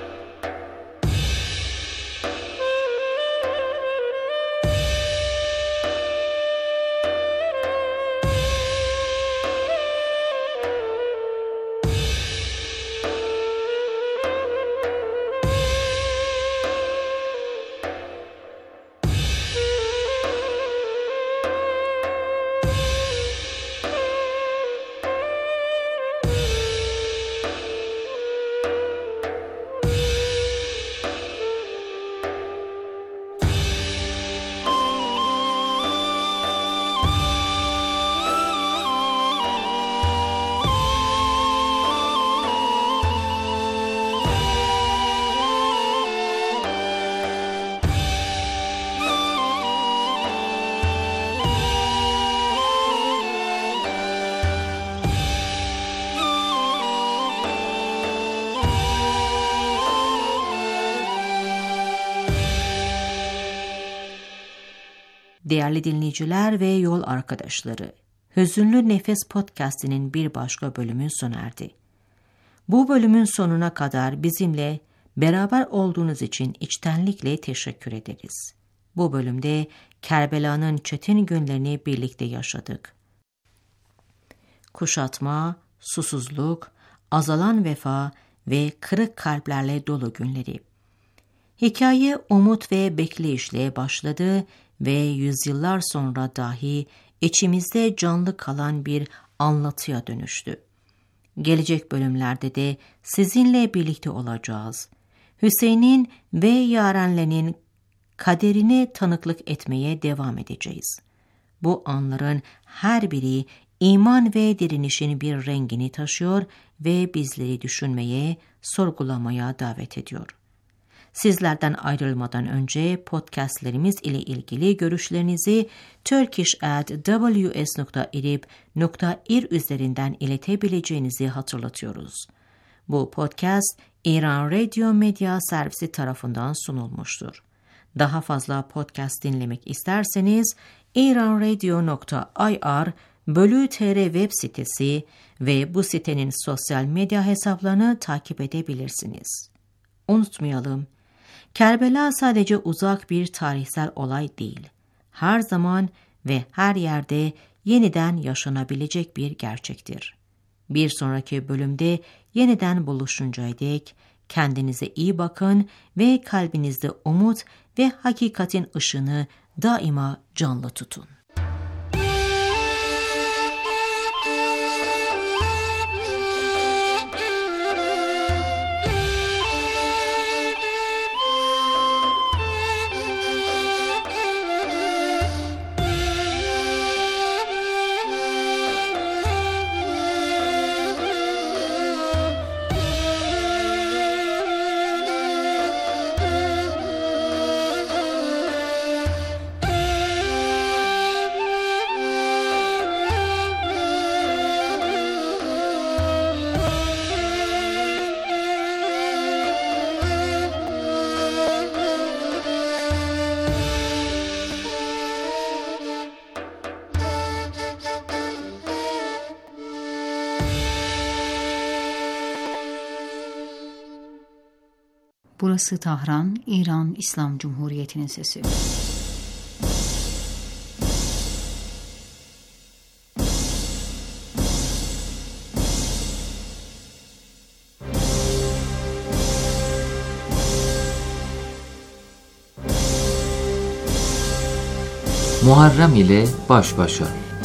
Değerli dinleyiciler ve yol arkadaşları, Hüzünlü Nefes Podcast'inin bir başka bölümü sona erdi. Bu bölümün sonuna kadar bizimle beraber olduğunuz için içtenlikle teşekkür ederiz. Bu bölümde Kerbela'nın çetin günlerini birlikte yaşadık. Kuşatma, susuzluk, azalan vefa ve kırık kalplerle dolu günleri. Hikaye umut ve bekleyişle başladı ve yüzyıllar sonra dahi içimizde canlı kalan bir anlatıya dönüştü. Gelecek bölümlerde de sizinle birlikte olacağız. Hüseyin'in ve Yarenle'nin kaderine tanıklık etmeye devam edeceğiz. Bu anların her biri iman ve direnişin bir rengini taşıyor ve bizleri düşünmeye, sorgulamaya davet ediyor. Sizlerden ayrılmadan önce podcastlerimiz ile ilgili görüşlerinizi turkish@ws.irib.ir üzerinden iletebileceğinizi hatırlatıyoruz. Bu podcast İran Radio Medya Servisi tarafından sunulmuştur. Daha fazla podcast dinlemek isterseniz iranradio.ir/tr web sitesi ve bu sitenin sosyal medya hesaplarını takip edebilirsiniz. Unutmayalım, Kerbela sadece uzak bir tarihsel olay değil, her zaman ve her yerde yeniden yaşanabilecek bir gerçektir. Bir sonraki bölümde yeniden buluşuncaya dek kendinize iyi bakın ve kalbinizde umut ve hakikatin ışığını daima canlı tutun. Burası Tahran, İran İslam Cumhuriyeti'nin sesi. Muharrem ile baş başa.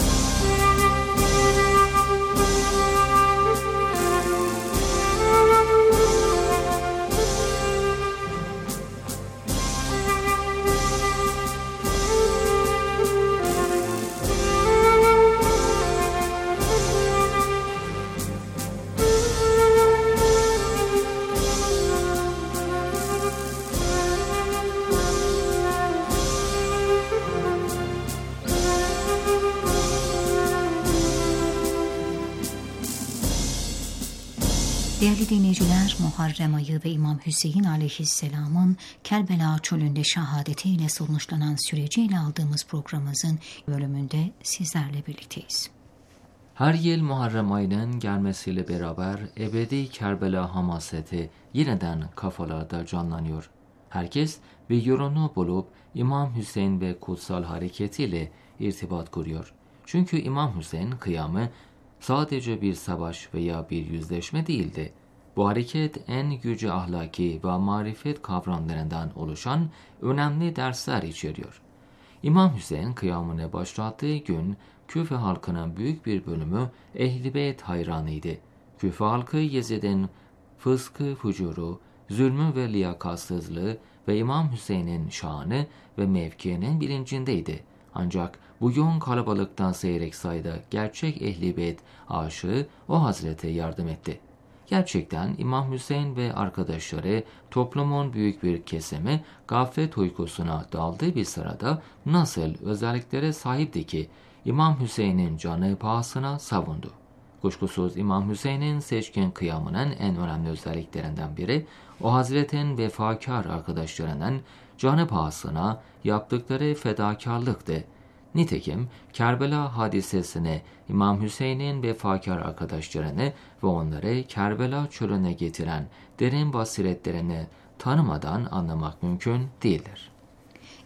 Değerli dinleyiciler, Muharrem ayı ve İmam Hüseyin aleyhisselamın Kerbela çölünde şehadetiyle sonuçlanan süreciyle aldığımız programımızın bölümünde sizlerle birlikteyiz. Her yıl Muharrem ayının gelmesiyle beraber ebedi Kerbela hamaseti yeniden kafalarda canlanıyor. Herkes bir yolunu bulup İmam Hüseyin ve kutsal hareketiyle irtibat kuruyor. Çünkü İmam Hüseyin kıyamı sadece bir savaş veya bir yüzleşme değildi. Bu hareket en yüce ahlaki ve marifet kavramlarından oluşan önemli dersler içeriyor. İmam Hüseyin kıyamını başlattığı gün Küfe halkının büyük bir bölümü Ehl-i Beyt hayranıydı. Küfe halkı Yezid'in fıskı, fucuru, zulmü ve liyakatsızlığı ve İmam Hüseyin'in şanı ve mevkiinin bilincindeydi. Ancak bugün kalabalıktan seyrek sayıda gerçek Ehl-i Beyt aşığı o hazrete yardım etti. Gerçekten İmam Hüseyin ve arkadaşları toplumun büyük bir kesimi gaflet uykusuna daldığı bir sırada nasıl özelliklere sahipti ki İmam Hüseyin'in canı pahasına savundu. Kuşkusuz İmam Hüseyin'in seçkin kıyamının en önemli özelliklerinden biri o hazretin vefakar arkadaşlarının canı pahasına yaptıkları fedakarlıktı. Nitekim Kerbela hadisesini İmam Hüseyin'in vefakar arkadaşlarını ve onları Kerbela çölüne getiren derin basiretlerini tanımadan anlamak mümkün değildir.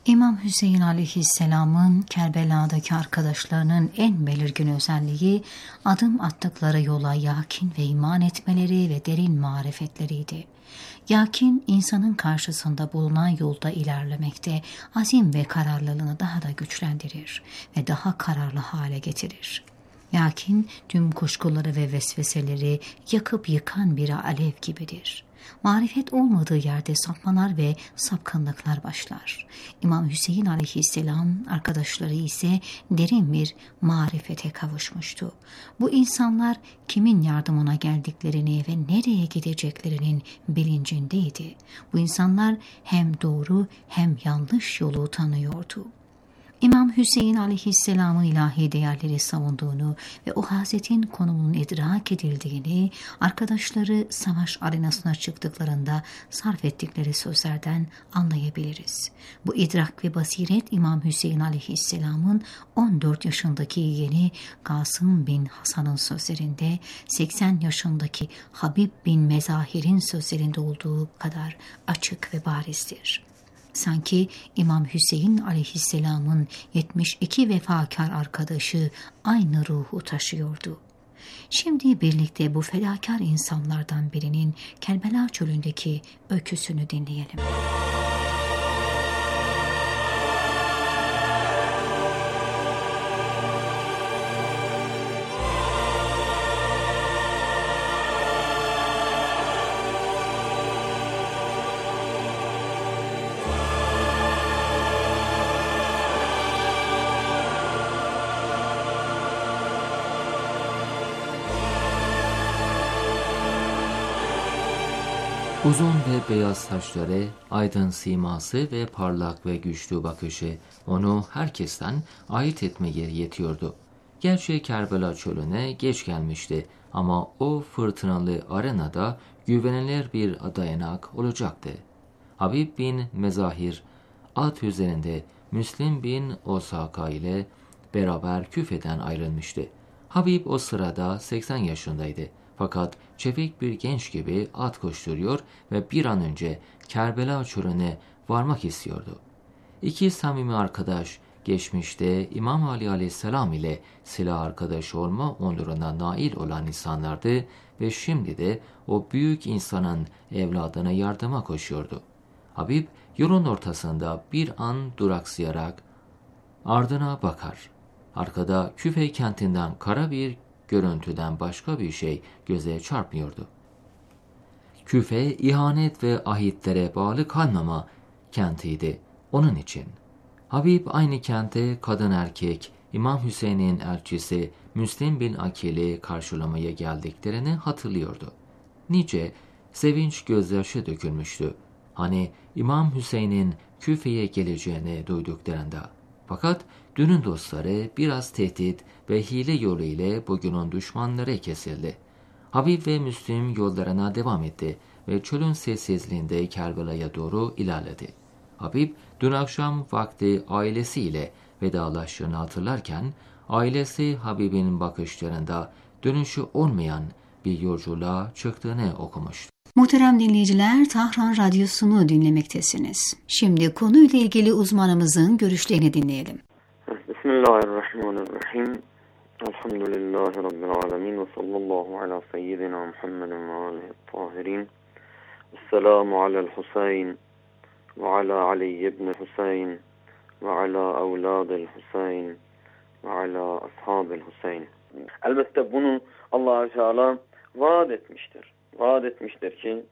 İmam Hüseyin aleyhisselamın Kerbela'daki arkadaşlarının en belirgin özelliği adım attıkları yola yakin ve iman etmeleri ve derin marifetleriydi. Yakin, insanın karşısında bulunan yolda ilerlemekte azim ve kararlılığını daha da güçlendirir ve daha kararlı hale getirir. Yakin, tüm kuşkuları ve vesveseleri yakıp yıkan bir alev gibidir. Marifet olmadığı yerde sapmalar ve sapkınlıklar başlar. İmam Hüseyin aleyhisselam arkadaşları ise derin bir marifete kavuşmuştu. Bu insanlar kimin yardımına geldiklerini ve nereye gideceklerinin bilincindeydi. Bu insanlar hem doğru hem yanlış yolu tanıyordu. İmam Hüseyin aleyhisselamın ilahi değerleri savunduğunu ve o Hazretin konumunun idrak edildiğini arkadaşları savaş arenasına çıktıklarında sarf ettikleri sözlerden anlayabiliriz. Bu idrak ve basiret İmam Hüseyin aleyhisselamın 14 yaşındaki yeğeni Kasım bin Hasan'ın sözlerinde, 80 yaşındaki Habib bin Mezahir'in sözlerinde olduğu kadar açık ve barizdir. Sanki İmam Hüseyin aleyhisselamın 72 vefakar arkadaşı aynı ruhu taşıyordu. Şimdi birlikte bu fedakar insanlardan birinin Kerbela çölündeki öyküsünü dinleyelim. Uzun ve beyaz saçları, aydın siması ve parlak ve güçlü bakışı onu herkesten ayırt etmeye yetiyordu. Gerçi Kerbela çölüne geç gelmişti ama o fırtınalı arenada güvenilir bir dayanak olacaktı. Habib bin Mezahir, at üzerinde Müslim bin Osaka ile beraber Küfe'den ayrılmıştı. Habib o sırada 80 yaşındaydı. Fakat çevik bir genç gibi at koşturuyor ve bir an önce Kerbela çölüne varmak istiyordu. İki samimi arkadaş geçmişte İmam Ali aleyhisselam ile silah arkadaşı olma onuruna nail olan insanlardı ve şimdi de o büyük insanın evladına yardıma koşuyordu. Habib yolun ortasında bir an duraksayarak ardına bakar. Arkada Küfe kentinden kara bir görüntüden başka bir şey göze çarpmıyordu. Küfe, ihanet ve ahitlere bağlı kalmama kentiydi. Onun için Habib aynı kente kadın erkek İmam Hüseyin'in elçisi Müslim bin Akil'i karşılamaya geldiklerini hatırlıyordu. Nice sevinç gözyaşı dökülmüştü. Hani İmam Hüseyin'in Küfe'ye geleceğini duyduklarında. Fakat dünün dostları biraz tehdit ve hile yolu ile bugünün düşmanları kesildi. Habib ve Müslim yollarına devam etti ve çölün sessizliğinde Kerbela'ya doğru ilerledi. Habib dün akşam vakti ailesiyle vedalaştığını hatırlarken, ailesi Habib'in bakışlarında dönüşü olmayan bir yolculuğa çıktığını okumuştu. Muhterem dinleyiciler, Tahran Radyosu'nu dinlemektesiniz. Şimdi konuyla ilgili uzmanımızın görüşlerini dinleyelim. Bismillahirrahmanirrahim. Elhamdülillahi Rabbil alemin ve sallallahu ala seyyidina Muhammedin ve alihi tahirin. Esselamu alel Hüseyin ve ala Ali ibn Hüseyin ve ala evladil Hüseyin ve ala ashabil Hüseyin. Elbette bunu Allah-u Teala vaat etmiştir. Vaat etmiştir ki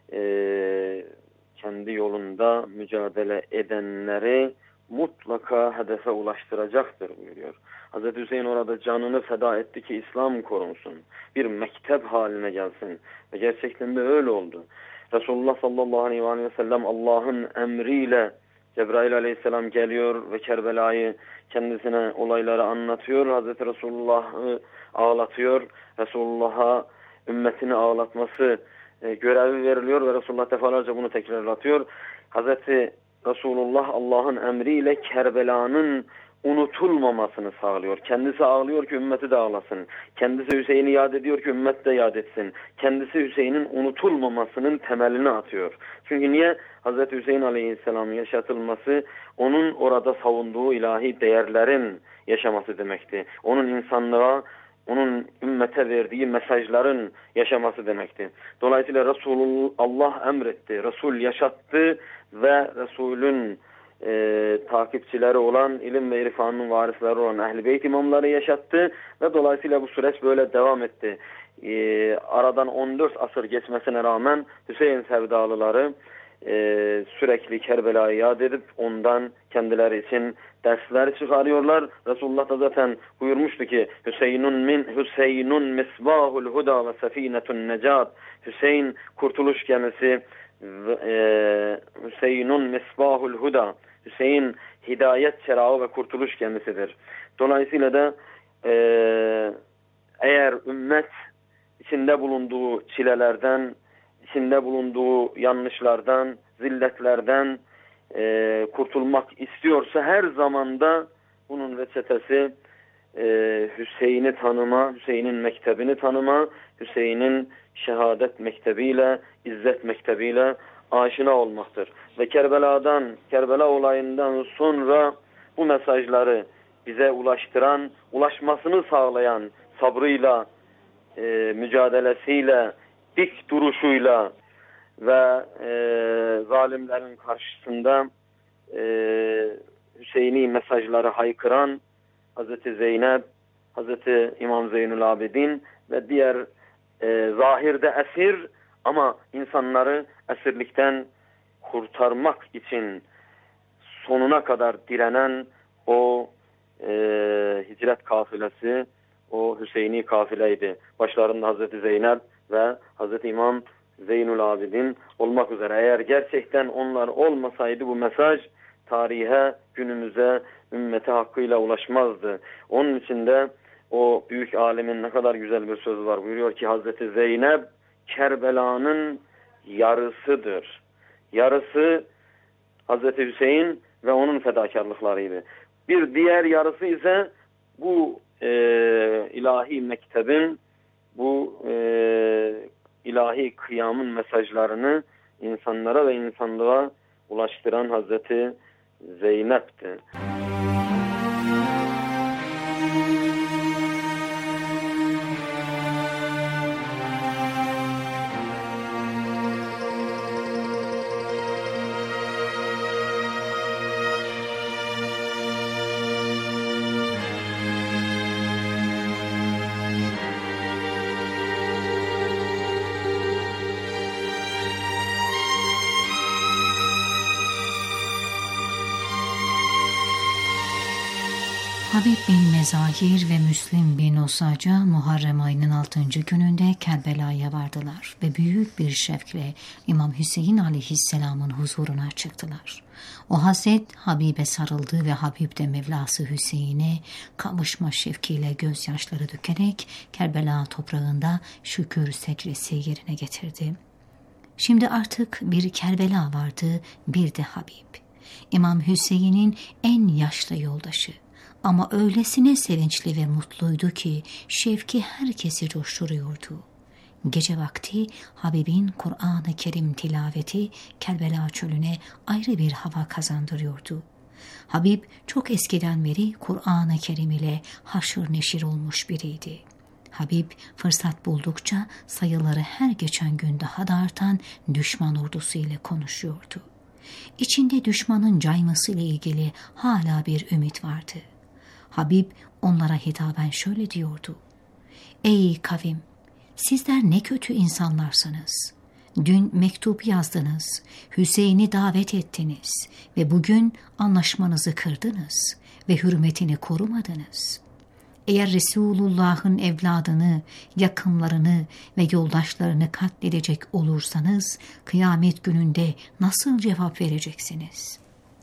kendi yolunda mücadele edenleri mutlaka hedefe ulaştıracaktır buyuruyor. Hz. Hüseyin orada canını feda etti ki İslam korunsun. Bir mektep haline gelsin. Ve gerçekten de öyle oldu. Resulullah sallallahu aleyhi ve sellem Allah'ın emriyle Cebrail aleyhisselam geliyor ve Kerbela'yı kendisine olayları anlatıyor. Hz. Resulullah'ı ağlatıyor. Resulullah'a ümmetini ağlatması görevi veriliyor ve Resulullah defalarca bunu tekrarlatıyor. Hz. Resulullah Allah'ın emriyle Kerbela'nın unutulmamasını sağlıyor. Kendisi ağlıyor ki ümmeti de ağlasın. Kendisi Hüseyin'i yad ediyor ki ümmet de yad etsin. Kendisi Hüseyin'in unutulmamasının temelini atıyor. Çünkü niye? Hazreti Hüseyin Aleyhisselam'ın yaşatılması onun orada savunduğu ilahi değerlerin yaşaması demekti. Onun insanlığa, onun ümmete verdiği mesajların yaşaması demekti. Dolayısıyla Allah emretti, Resul yaşattı ve Resul'ün takipçileri olan, ilim ve irfanın varisleri olan Ehl-i Beyt imamları yaşattı ve dolayısıyla bu süreç böyle devam etti. Aradan 14 asır geçmesine rağmen Hüseyin sevdalıları sürekli Kerbela'yı yad edip ondan kendileri için dersler çıkarıyorlar. Resulullah da zaten buyurmuştu ki Hüseyinun misbahul huda ve sefinetun necat. Hüseyin kurtuluş gemisi, Hüseyinun misbahul huda. Hüseyin hidayet çerağı ve kurtuluş gemisidir. Dolayısıyla da eğer ümmet içinde bulunduğu çilelerden, içinde bulunduğu yanlışlardan, zilletlerden kurtulmak istiyorsa her zamanda bunun reçetesi Hüseyin'i tanıma, Hüseyin'in mektebini tanıma, Hüseyin'in şehadet mektebiyle, izzet mektebiyle aşina olmaktır. Ve Kerbela olayından sonra bu mesajları bize ulaştıran, ulaşmasını sağlayan sabrıyla, mücadelesiyle, dik duruşuyla ve zalimlerin karşısında Hüseyin'i mesajları haykıran Hazreti Zeynep, Hazreti İmam Zeynül Abidin ve diğer zahirde esir ama insanları esirlikten kurtarmak için sonuna kadar direnen o hicret kafilesi, o Hüseyini kafileydi. Başlarında Hazreti Zeynep ve Hazreti İmam Zeynül Abidin olmak üzere. Eğer gerçekten onlar olmasaydı bu mesaj tarihe, günümüze, ümmete hakkıyla ulaşmazdı. Onun için de o büyük alimin ne kadar güzel bir sözü var. Buyuruyor ki Hazreti Zeynep Kerbela'nın yarısıdır. Yarısı Hazreti Hüseyin ve onun fedakarlıklarıydı. Bir diğer yarısı ise bu ilahi mektebin, bu ilahi kıyamın mesajlarını insanlara ve insanlığa ulaştıran Hazreti Zeynep'ti. Habib bin Mezahir ve Müslim bin Osaca Muharrem ayının 6. gününde Kerbela'ya vardılar ve büyük bir şevkle İmam Hüseyin aleyhisselamın huzuruna çıktılar. O Hazret Habib'e sarıldı ve Habib de Mevlası Hüseyin'e kavuşma şevkiyle gözyaşları dökerek Kerbela toprağında şükür secdesi yerine getirdi. Şimdi artık bir Kerbela vardı, bir de Habib. İmam Hüseyin'in en yaşlı yoldaşı. Ama öylesine sevinçli ve mutluydu ki şevki herkesi coşturuyordu. Gece vakti Habib'in Kur'an-ı Kerim tilaveti Kerbela çölüne ayrı bir hava kazandırıyordu. Habib çok eskiden beri Kur'an-ı Kerim ile haşır neşir olmuş biriydi. Habib fırsat buldukça sayıları her geçen gün daha da artan düşman ordusu ile konuşuyordu. İçinde düşmanın cayması ile ilgili hala bir ümit vardı. Habib onlara hitaben şöyle diyordu: Ey kavim! Sizler ne kötü insanlarsınız. Dün mektup yazdınız, Hüseyin'i davet ettiniz ve bugün anlaşmanızı kırdınız ve hürmetini korumadınız. Eğer Resulullah'ın evladını, yakınlarını ve yoldaşlarını katledecek olursanız kıyamet gününde nasıl cevap vereceksiniz?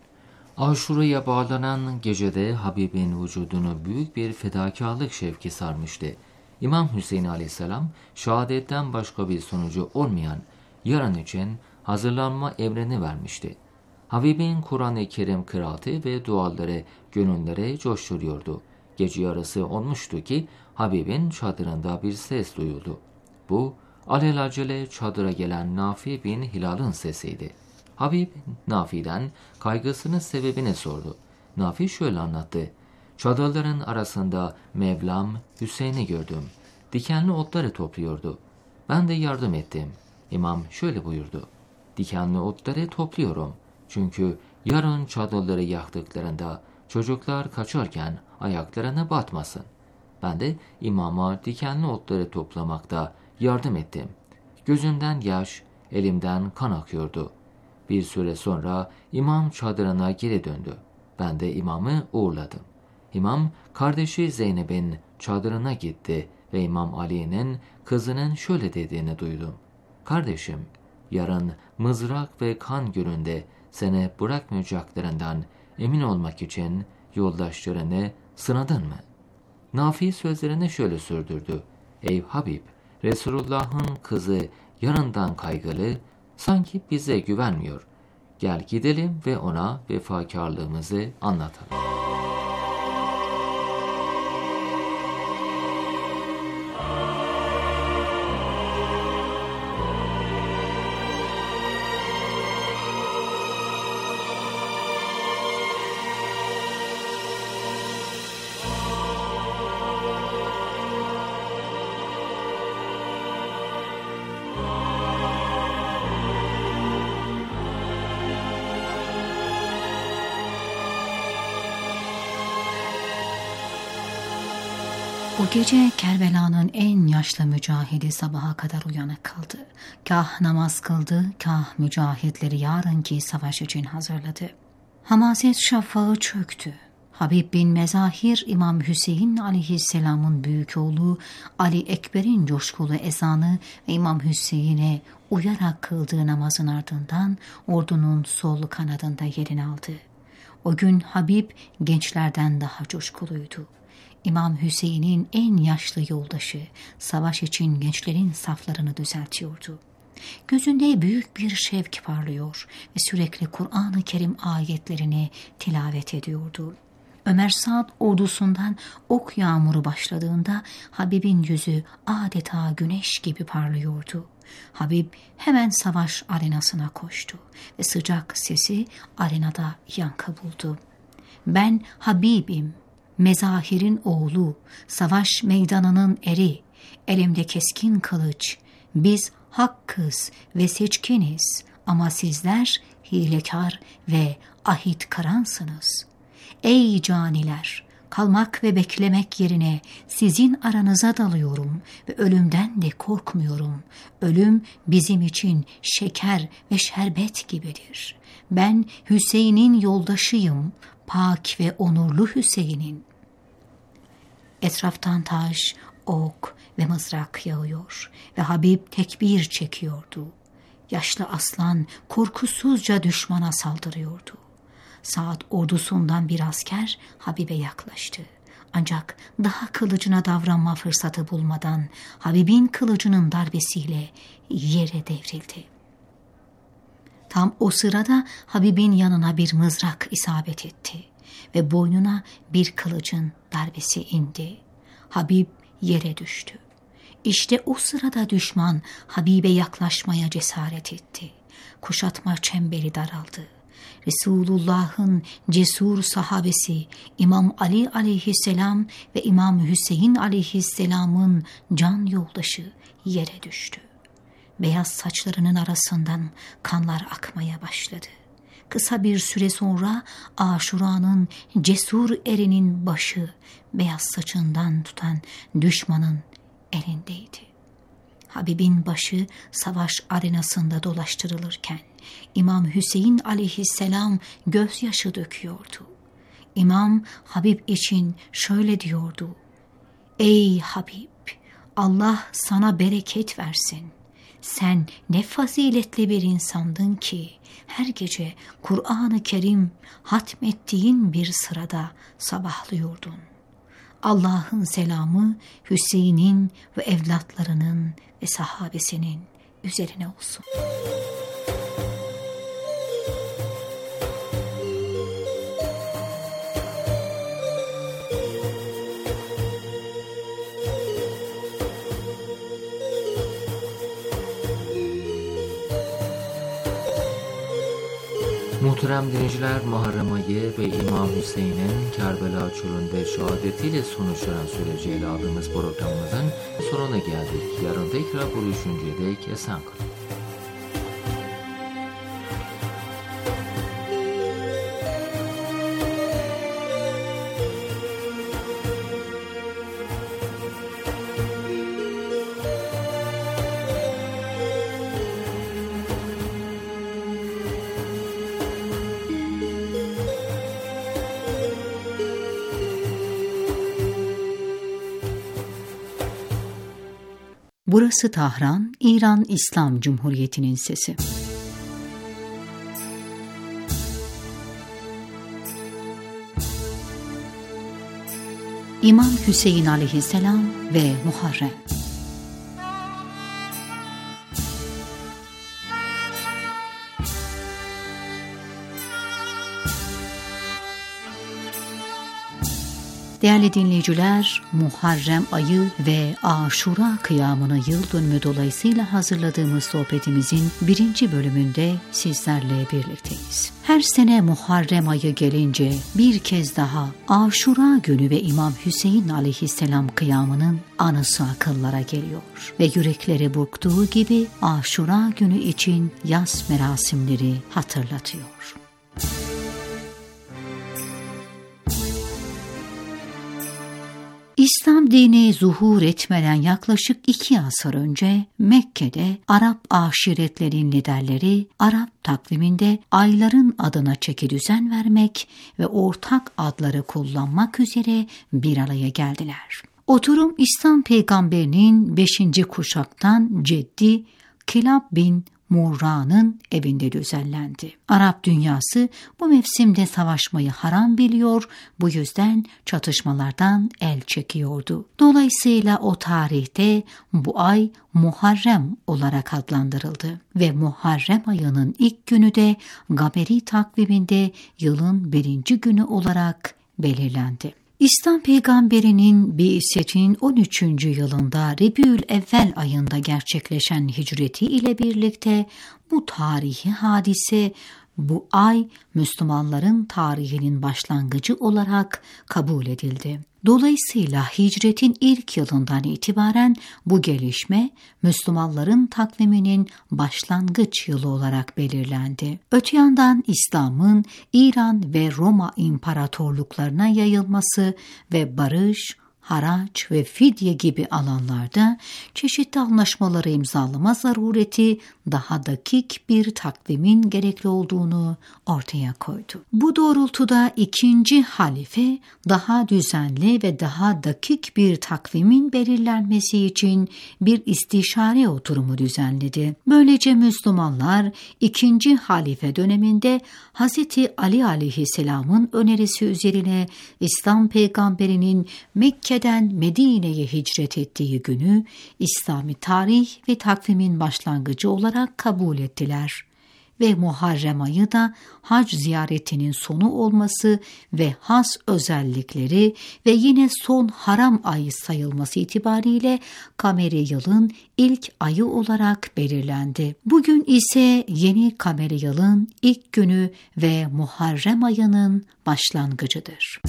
Aşura'ya bağlanan gecede Habib'in vücudunu büyük bir fedakarlık şevki sarmıştı. İmam Hüseyin aleyhisselam şehadetten başka bir sonucu olmayan yarın için hazırlanma emrini vermişti. Habib'in Kur'an-ı Kerim kıraati ve duaları gönülleri coşturuyordu. Gece yarısı olmuştu ki Habib'in çadırında bir ses duyuldu. Bu alelacele çadıra gelen Nafi bin Hilal'ın sesiydi. Habib Nafi'den kaygısının sebebini sordu. Nafi şöyle anlattı. Çadırların arasında Mevlam Hüseyin'i gördüm. Dikenli otları topluyordu. Ben de yardım ettim. İmam şöyle buyurdu. Dikenli otları topluyorum. Çünkü yarın çadırları yaktıklarında çocuklar kaçarken ayaklarına batmasın. Ben de imama dikenli otları toplamakta yardım ettim. Gözümden yaş, elimden kan akıyordu. Bir süre sonra imam çadırına geri döndü. Ben de imamı uğurladım. İmam kardeşi Zeynep'in çadırına gitti ve İmam Ali'nin kızının şöyle dediğini duydum. Kardeşim, yarın mızrak ve kan gölünde seni bırakmayacaklarından emin olmak için yoldaşlarını sınadın mı? Nafi sözlerini şöyle sürdürdü. Ey Habib, Resulullah'ın kızı yarından kaygılı, sanki bize güvenmiyor. Gel gidelim ve ona vefakarlığımızı anlatalım. O gece Kerbela'nın en yaşlı mücahidi sabaha kadar uyanık kaldı. Kah namaz kıldı, kah mücahitleri yarınki savaş için hazırladı. Hamaset şafağı çöktü. Habib bin Mezahir, İmam Hüseyin aleyhisselamın büyük oğlu Ali Ekber'in coşkulu ezanı ve İmam Hüseyin'e uyarak kıldığı namazın ardından ordunun sol kanadında yerini aldı. O gün Habib gençlerden daha coşkuluydu. İmam Hüseyin'in en yaşlı yoldaşı savaş için gençlerin saflarını düzeltiyordu. Gözünde büyük bir şevk parlıyor ve sürekli Kur'an-ı Kerim ayetlerini tilavet ediyordu. Ömer Sa'd ordusundan ok yağmuru başladığında Habib'in yüzü adeta güneş gibi parlıyordu. Habib hemen savaş arenasına koştu ve sıcak sesi arenada yankı buldu. Ben Habib'im, Mezahir'in oğlu, savaş meydanının eri, elimde keskin kılıç, biz hakkız ve seçkiniz ama sizler hilekar ve ahit karansınız. Ey caniler, kalmak ve beklemek yerine sizin aranıza dalıyorum ve ölümden de korkmuyorum. Ölüm bizim için şeker ve şerbet gibidir. Ben Hüseyin'in yoldaşıyım, pak ve onurlu Hüseyin'in. Etraftan taş, ok ve mızrak yağıyor ve Habib tekbir çekiyordu. Yaşlı aslan korkusuzca düşmana saldırıyordu. Sa'd ordusundan bir asker Habib'e yaklaştı. Ancak daha kılıcına davranma fırsatı bulmadan Habib'in kılıcının darbesiyle yere devrildi. Tam o sırada Habib'in yanına bir mızrak isabet etti ve boynuna bir kılıcın darbesi indi. Habib yere düştü. İşte o sırada düşman Habib'e yaklaşmaya cesaret etti. Kuşatma çemberi daraldı. Resulullah'ın cesur sahabesi İmam Ali aleyhisselam ve İmam Hüseyin aleyhisselamın can yoldaşı yere düştü. Beyaz saçlarının arasından kanlar akmaya başladı. Kısa bir süre sonra Aşura'nın cesur erinin başı beyaz saçından tutan düşmanın elindeydi. Habib'in başı savaş arenasında dolaştırılırken İmam Hüseyin aleyhisselam gözyaşı döküyordu. İmam Habib için şöyle diyordu: Ey Habib, Allah sana bereket versin. Sen ne faziletli bir insandın ki her gece Kur'an-ı Kerim hatmettiğin bir sırada sabahlıyordun. Allah'ın selamı Hüseyin'in ve evlatlarının ve sahabesinin üzerine olsun. Muhterem dinleyiciler, Muharrem ayı ve İmam Hüseyin'in Kerbela çölünde şehadetiyle sonuçlanan süreci ele aldığımız programımızın sonuna geldik. Yarın tekrar buluşuncaya dek esen kalın. Burası Tahran, İran İslam Cumhuriyeti'nin sesi. İmam Hüseyin aleyhisselam ve Muharrem. Değerli dinleyiciler, Muharrem ayı ve Aşura kıyamını yıl dönümü dolayısıyla hazırladığımız sohbetimizin 1. bölümünde sizlerle birlikteyiz. Her sene Muharrem ayı gelince bir kez daha Aşura günü ve İmam Hüseyin aleyhisselam kıyamının anısı akıllara geliyor. Ve yürekleri burktuğu gibi Aşura günü için yas merasimleri hatırlatıyor. İslam dini zuhur etmeden yaklaşık 2 asır önce Mekke'de Arap aşiretlerin liderleri Arap takviminde ayların adına çekidüzen vermek ve ortak adları kullanmak üzere bir araya geldiler. Oturum İslam peygamberinin 5. kuşaktan Ceddi Kilab bin Murra'nın evinde düzenlendi. Arap dünyası bu mevsimde savaşmayı haram biliyor, bu yüzden çatışmalardan el çekiyordu. Dolayısıyla o tarihte bu ay Muharrem olarak adlandırıldı ve Muharrem ayının ilk günü de Gameri takviminde yılın 1. günü olarak belirlendi. İslam peygamberinin bi'setinin 13. yılında Rebiülevvel ayında gerçekleşen hicreti ile birlikte bu tarihi hadise, bu ay Müslümanların tarihinin başlangıcı olarak kabul edildi. Dolayısıyla hicretin ilk yılından itibaren bu gelişme Müslümanların takviminin başlangıç yılı olarak belirlendi. Öte yandan İslam'ın İran ve Roma imparatorluklarına yayılması ve barış, haraç ve fidye gibi alanlarda çeşitli anlaşmaları imzalama zarureti daha dakik bir takvimin gerekli olduğunu ortaya koydu. Bu doğrultuda 2. halife daha düzenli ve daha dakik bir takvimin belirlenmesi için bir istişare oturumu düzenledi. Böylece Müslümanlar 2. halife döneminde Hz. Ali aleyhisselamın önerisi üzerine İslam peygamberinin Mekke'den Medine'ye hicret ettiği günü İslami tarih ve takvimin başlangıcı olarak kabul ettiler. Ve Muharrem ayı da hac ziyaretinin sonu olması ve has özellikleri ve yine son haram ayı sayılması itibariyle kameri yılın ilk ayı olarak belirlendi. Bugün ise yeni kameri yılın ilk günü ve Muharrem ayının başlangıcıdır.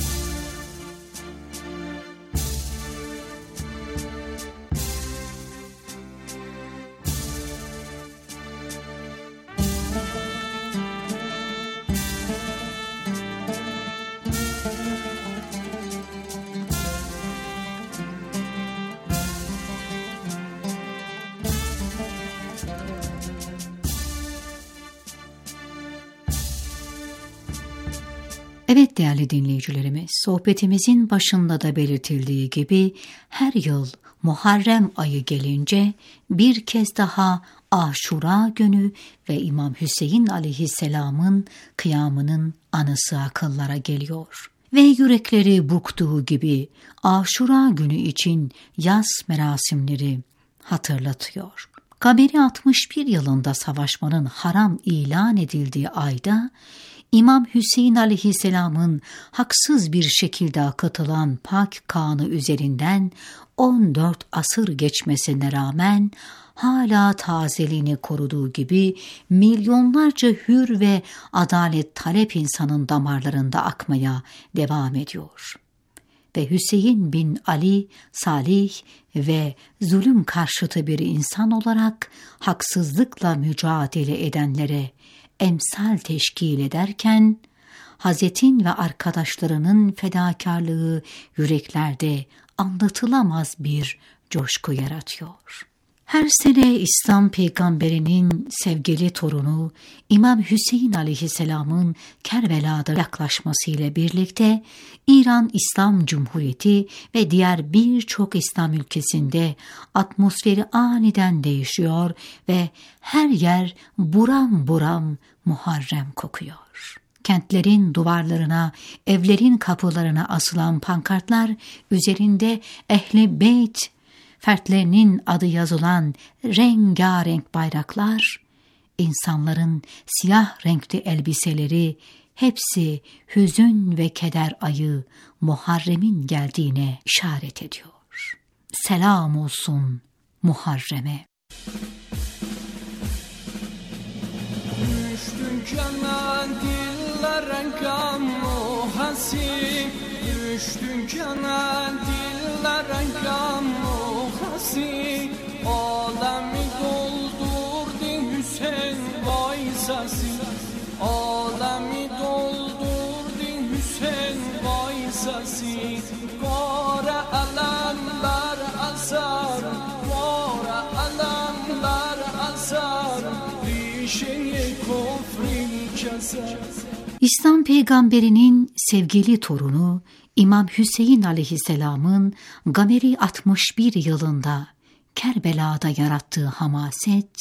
Evet değerli dinleyicilerimiz, sohbetimizin başında da belirtildiği gibi her yıl Muharrem ayı gelince bir kez daha Aşura günü ve İmam Hüseyin aleyhisselamın kıyamının anısı akıllara geliyor. Ve yürekleri burktuğu gibi Aşura günü için yas merasimleri hatırlatıyor. Kameri 61 yılında savaşmanın haram ilan edildiği ayda İmam Hüseyin aleyhisselamın haksız bir şekilde akıtılan pak kanı üzerinden 14 asır geçmesine rağmen hala tazeliğini koruduğu gibi milyonlarca hür ve adalet talep insanın damarlarında akmaya devam ediyor. Ve Hüseyin bin Ali salih ve zulüm karşıtı bir insan olarak haksızlıkla mücadele edenlere emsal teşkil ederken, Hazret'in ve arkadaşlarının fedakarlığı yüreklerde anlatılamaz bir coşku yaratıyor. Her sene İslam peygamberinin sevgili torunu İmam Hüseyin aleyhisselamın Kerbela'da yaklaşmasıyla birlikte İran İslam Cumhuriyeti ve diğer birçok İslam ülkesinde atmosferi aniden değişiyor ve her yer buram buram Muharrem kokuyor. Kentlerin duvarlarına, evlerin kapılarına asılan pankartlar üzerinde Ehl-i Beyt fertlerinin adı yazılan rengarenk bayraklar, insanların siyah renkli elbiseleri, hepsi hüzün ve keder ayı Muharrem'in geldiğine işaret ediyor. Selam olsun Muharrem'e. Düştün kenan dilleren kamu hasip, düştün kenan dilleren kamu hasip, alemi doldurdu Hüseyin vaysası, alemi doldurdu Hüseyin vaysası, kara alemler asar, kara alemler asar, İslam peygamberinin sevgili torunu İmam Hüseyin aleyhisselamın Gameri 61 yılında Kerbela'da yarattığı hamaset,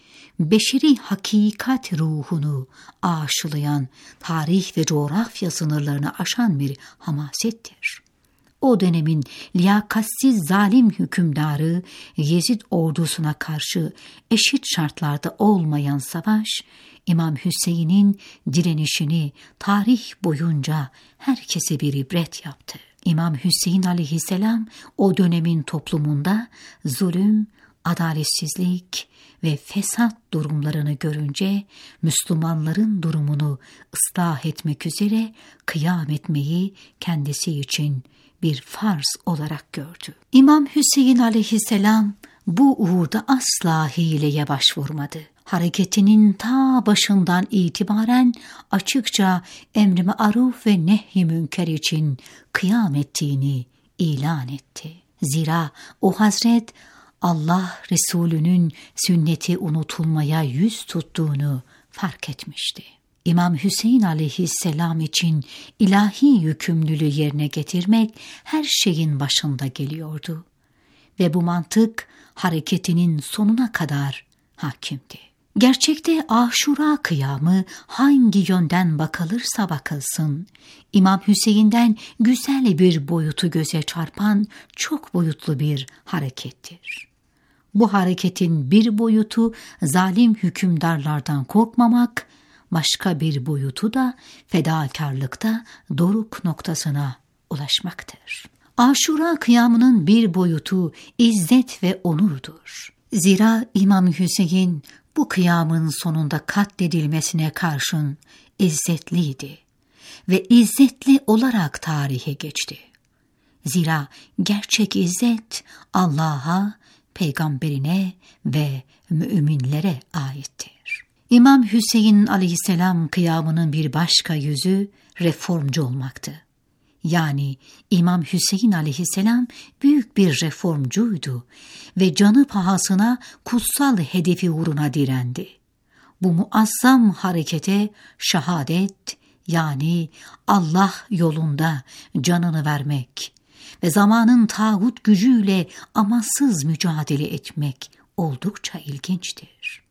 beşeri hakikat ruhunu aşılayan tarih ve coğrafya sınırlarını aşan bir hamasettir. O dönemin liyakatsiz zalim hükümdarı Yezid ordusuna karşı eşit şartlarda olmayan savaş, İmam Hüseyin'in direnişini tarih boyunca herkese bir ibret yaptı. İmam Hüseyin aleyhisselam o dönemin toplumunda zulüm, adaletsizlik ve fesat durumlarını görünce Müslümanların durumunu ıslah etmek üzere kıyam etmeyi kendisi için bir farz olarak gördü. İmam Hüseyin aleyhisselam bu uğurda asla hileye başvurmadı. Hareketinin ta başından itibaren açıkça emri maruf ve nehy-i münker için kıyam ettiğini ilan etti. Zira o Hazret Allah Resulü'nün sünneti unutulmaya yüz tuttuğunu fark etmişti. İmam Hüseyin aleyhisselam için ilahi yükümlülüğü yerine getirmek her şeyin başında geliyordu. Ve bu mantık hareketinin sonuna kadar hakimdi. Gerçekte Aşura kıyamı hangi yönden bakılırsa bakılsın, İmam Hüseyin'den güzel bir boyutu göze çarpan çok boyutlu bir harekettir. Bu hareketin bir boyutu zalim hükümdarlardan korkmamak, başka bir boyutu da fedakarlıkta doruk noktasına ulaşmaktır. Aşura kıyamının bir boyutu izzet ve onurdur. Zira İmam Hüseyin bu kıyamın sonunda katledilmesine karşın izzetliydi ve izzetli olarak tarihe geçti. Zira gerçek izzet Allah'a, peygamberine ve müminlere aittir. İmam Hüseyin aleyhisselam kıyamının bir başka yüzü reformcu olmaktı. Yani İmam Hüseyin aleyhisselam büyük bir reformcuydu ve canı pahasına kutsal hedefi uğruna direndi. Bu muazzam harekete şehadet, yani Allah yolunda canını vermek ve zamanın tağut gücüyle amansız mücadele etmek oldukça ilginçtir.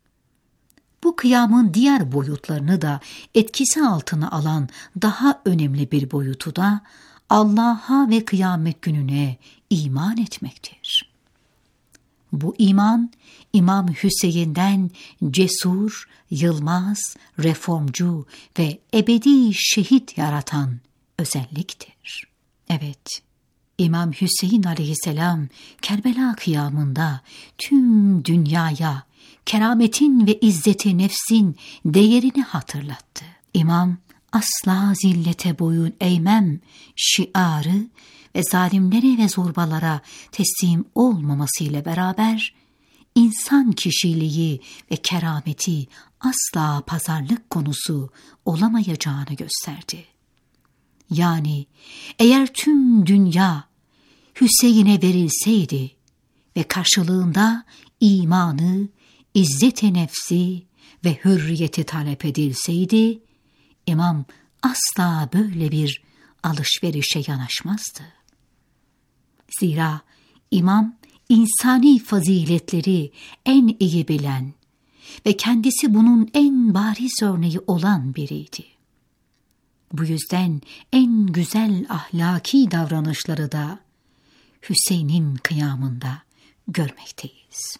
Bu kıyamın diğer boyutlarını da etkisi altına alan daha önemli bir boyutu da Allah'a ve kıyamet gününe iman etmektir. Bu iman, İmam Hüseyin'den cesur, yılmaz, reformcu ve ebedi şehit yaratan özelliktir. Evet, İmam Hüseyin aleyhisselam Kerbela kıyamında tüm dünyaya kerametin ve izzeti nefsin değerini hatırlattı. İmam, asla zillete boyun eğmem şiarı ve zalimlere ve zorbalara teslim olmamasıyla beraber insan kişiliği ve kerameti asla pazarlık konusu olamayacağını gösterdi. Yani eğer tüm dünya Hüseyin'e verilseydi ve karşılığında imanı, izzet-i nefsi ve hürriyeti talep edilseydi, İmam asla böyle bir alışverişe yanaşmazdı. Zira İmam insani faziletleri en iyi bilen ve kendisi bunun en bariz örneği olan biriydi. Bu yüzden en güzel ahlaki davranışları da Hüseyin'in kıyamında görmekteyiz.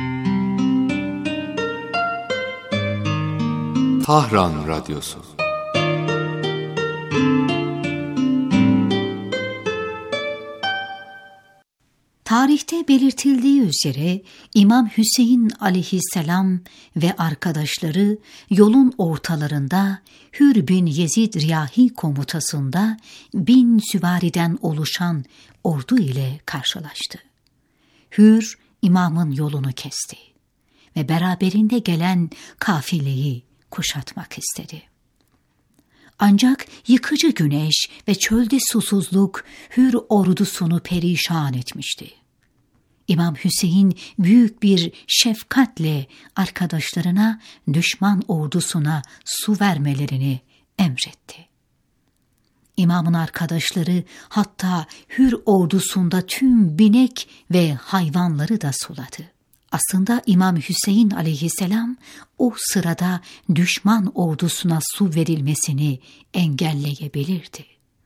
Tahran Radyosu. Tarihte belirtildiği üzere İmam Hüseyin aleyhisselam ve arkadaşları yolun ortalarında Hür bin Yezid Riyahi komutasında 1000 süvariden oluşan ordu ile karşılaştı. Hür, İmamın yolunu kesti ve beraberinde gelen kafileyi kuşatmak istedi. Ancak yıkıcı güneş ve çölde susuzluk Hür ordusunu perişan etmişti. İmam Hüseyin büyük bir şefkatle arkadaşlarına düşman ordusuna su vermelerini emretti. İmamın arkadaşları hatta Hür ordusunda tüm binek ve hayvanları da suladı. Aslında İmam Hüseyin aleyhisselam o sırada düşman ordusuna su verilmesini engelleyebilirdi.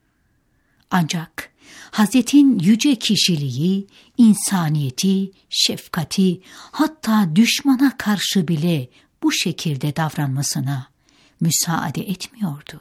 Ancak Hazretin yüce kişiliği, insaniyeti, şefkati, hatta düşmana karşı bile bu şekilde davranmasına müsaade etmiyordu.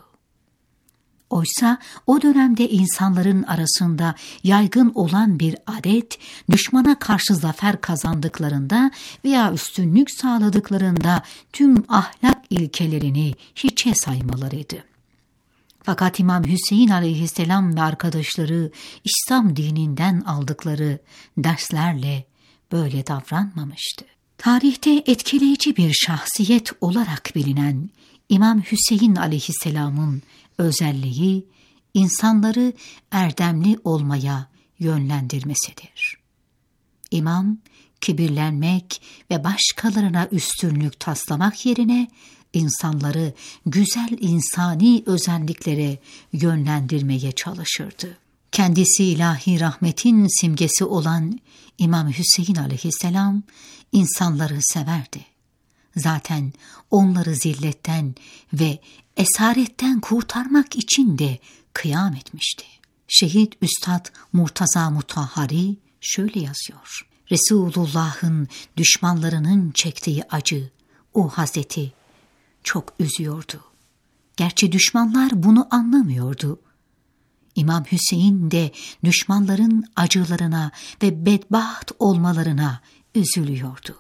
Oysa o dönemde insanların arasında yaygın olan bir adet, düşmana karşı zafer kazandıklarında veya üstünlük sağladıklarında tüm ahlak ilkelerini hiçe saymalarıydı. Fakat İmam Hüseyin aleyhisselam ve arkadaşları İslam dininden aldıkları derslerle böyle davranmamıştı. Tarihte etkileyici bir şahsiyet olarak bilinen İmam Hüseyin aleyhisselamın özelliği insanları erdemli olmaya yönlendirmesidir. İmam, kibirlenmek ve başkalarına üstünlük taslamak yerine insanları güzel insani özelliklere yönlendirmeye çalışırdı. Kendisi ilahi rahmetin simgesi olan İmam Hüseyin aleyhisselam insanları severdi. Zaten onları zilletten ve esaretten kurtarmak için de kıyam etmişti. Şehit Üstad Murtaza Mutahhari şöyle yazıyor: Resulullah'ın düşmanlarının çektiği acı o Hazreti çok üzüyordu. Gerçi düşmanlar bunu anlamıyordu. İmam Hüseyin de düşmanların acılarına ve bedbaht olmalarına üzülüyordu.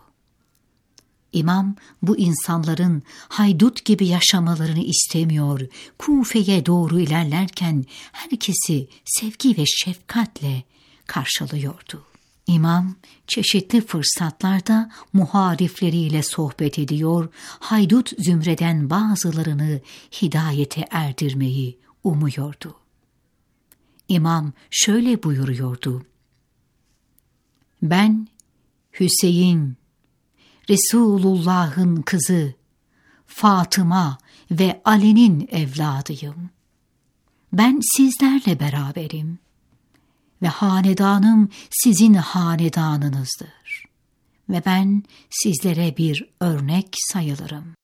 İmam bu insanların haydut gibi yaşamalarını istemiyor, Kufe'ye doğru ilerlerken herkesi sevgi ve şefkatle karşılıyordu. İmam çeşitli fırsatlarda muharifleriyle sohbet ediyor, haydut zümreden bazılarını hidayete erdirmeyi umuyordu. İmam şöyle buyuruyordu: Ben Hüseyin, Resulullah'ın kızı, Fatıma ve Ali'nin evladıyım. Ben sizlerle beraberim ve hanedanım sizin hanedanınızdır ve ben sizlere bir örnek sayılırım.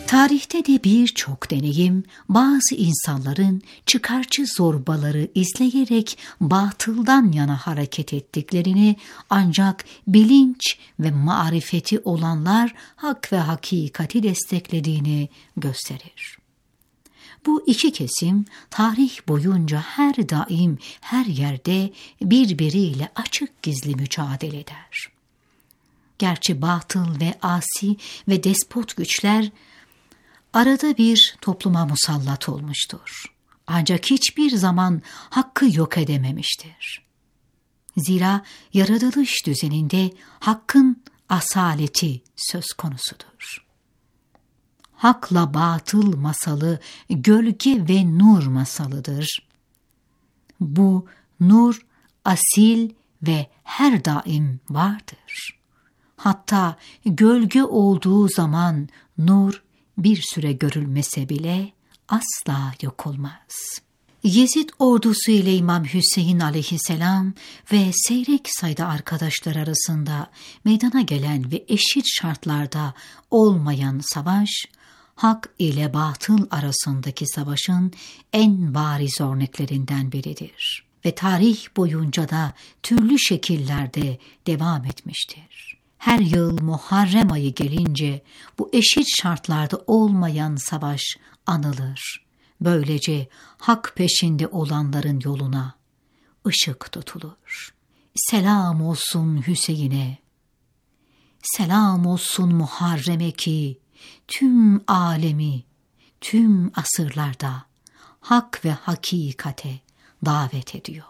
Tarihte de birçok deneyim, bazı insanların çıkarcı zorbaları izleyerek batıldan yana hareket ettiklerini, ancak bilinç ve marifeti olanlar hak ve hakikati desteklediğini gösterir. Bu iki kesim tarih boyunca her daim her yerde birbiriyle açık gizli mücadele eder. Gerçi batıl ve asi ve despot güçler arada bir topluma musallat olmuştur. Ancak hiçbir zaman hakkı yok edememiştir. Zira yaratılış düzeninde hakkın asaleti söz konusudur. Hakla batıl masalı gölge ve nur masalıdır. Bu nur asil ve her daim vardır. Hatta gölge olduğu zaman nur bir süre görülmese bile asla yok olmaz. Yezid ordusu ile İmam Hüseyin aleyhisselam ve seyrek sayıda arkadaşlar arasında meydana gelen ve eşit şartlarda olmayan savaş, hak ile batıl arasındaki savaşın en bariz örneklerinden biridir. Ve tarih boyunca da türlü şekillerde devam etmiştir. Her yıl Muharrem ayı gelince bu eşit şartlarda olmayan savaş anılır. Böylece hak peşinde olanların yoluna ışık tutulur. Selam olsun Hüseyin'e, selam olsun Muharrem'e ki tüm alemi, tüm asırlarda hak ve hakikate davet ediyor.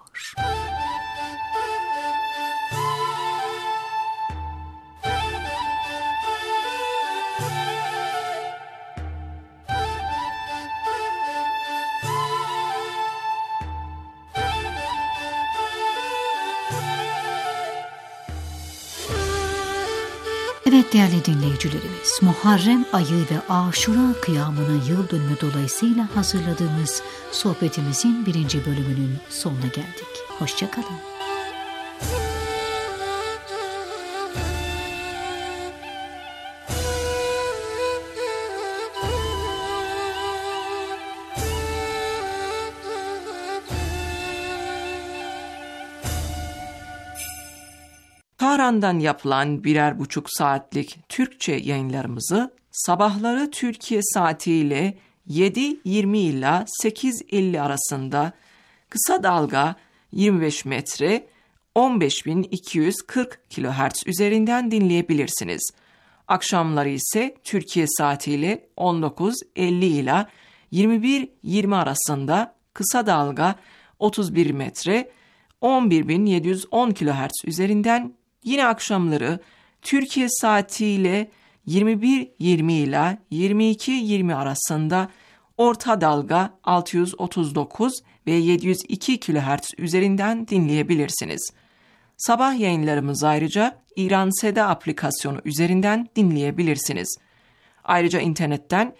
Evet değerli dinleyicilerimiz, Muharrem ayı ve Aşura kıyamının yıl dönümü dolayısıyla hazırladığımız sohbetimizin 1. bölümünün sonuna geldik. Hoşça kalın. Tahran'dan yapılan 1,5 saatlik Türkçe yayınlarımızı sabahları Türkiye saatiyle 7:20 ile 8:50 arasında kısa dalga 25 metre 15.240 kHz üzerinden dinleyebilirsiniz. Akşamları ise Türkiye saatiyle 19:50 ile 21:20 arasında kısa dalga 31 metre 11.710 kHz üzerinden, yine akşamları Türkiye saatiyle 21:20 ile 22:20 arasında orta dalga 639 ve 702 kHz üzerinden dinleyebilirsiniz. Sabah yayınlarımızı ayrıca İran Seda aplikasyonu üzerinden dinleyebilirsiniz. Ayrıca internetten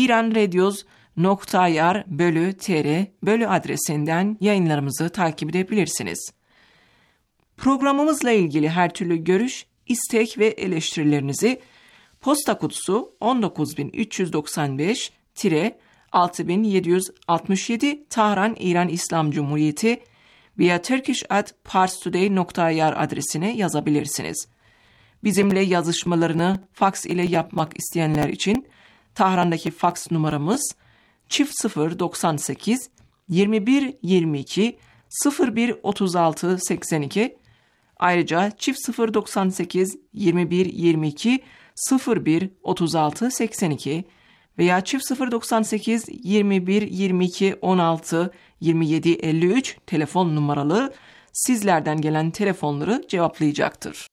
iranradios.ir/tr adresinden yayınlarımızı takip edebilirsiniz. Programımızla ilgili her türlü görüş, istek ve eleştirilerinizi posta kutusu 19765-6767 Tahran İran İslam Cumhuriyeti veya turkish@parstoday.ir adresine yazabilirsiniz. Bizimle yazışmalarını faks ile yapmak isteyenler için Tahran'daki faks numaramız 098 21 22 01 36 82. Ayrıca 098 21 22 01 36 82 veya 098 21 22 16 27 53 telefon numaralı sizlerden gelen telefonları cevaplayacaktır.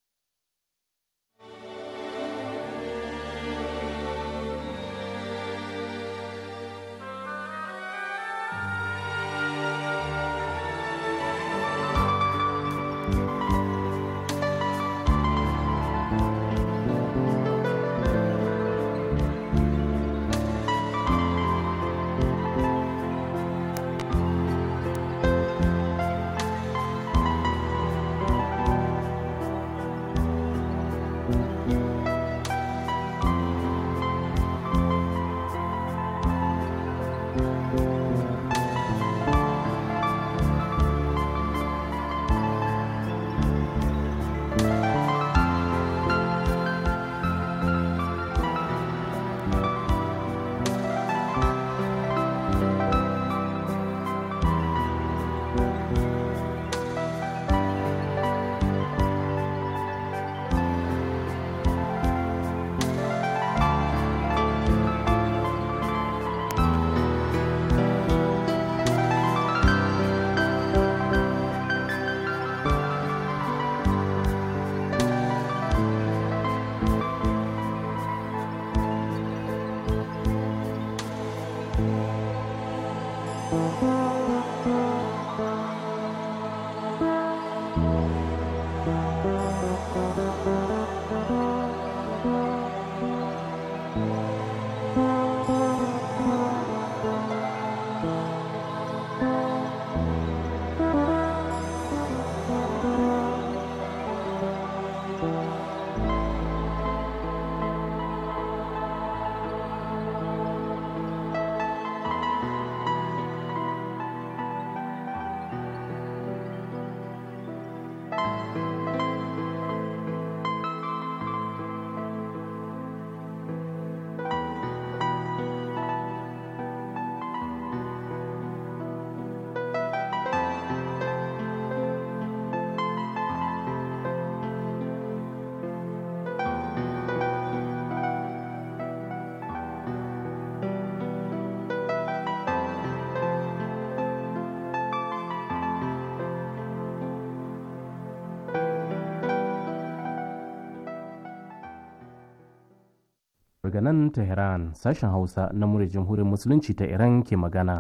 daga nan Tehran sashen Hausa na muryar Jamhuriyar Musulunci ta Iran ke magana.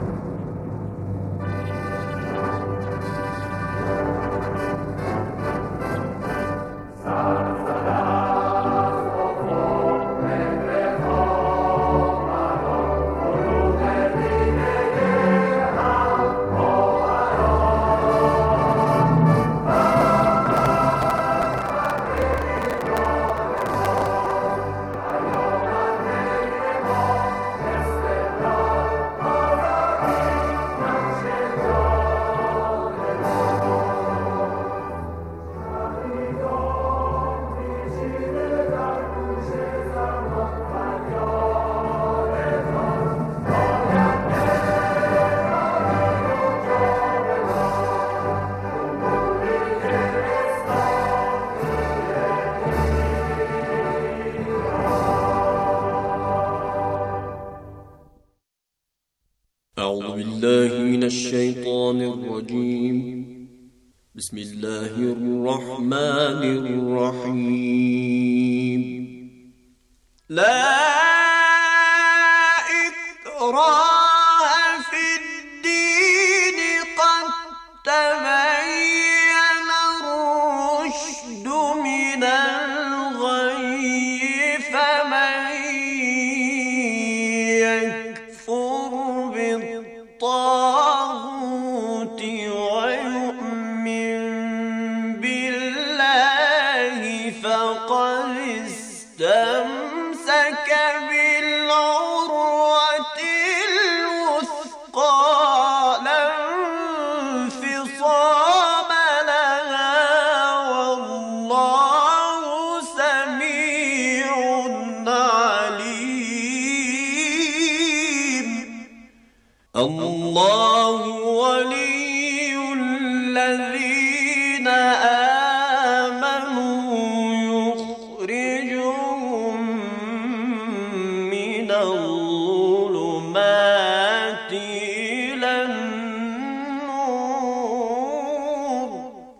أعوذ بالله من الشيطان الرجيم. بسم الله الرحمن الرحيم. لا إكراه في الدين قد تبين الرشد من الغي فمن يكفر بالطاغوت ويؤمن بالله فقد استمسك بالعروة الوثقى لا انفصام لها والله سميع عليم. الله ولي الذين آمنوا يخرجهم من الظلمات إلى النور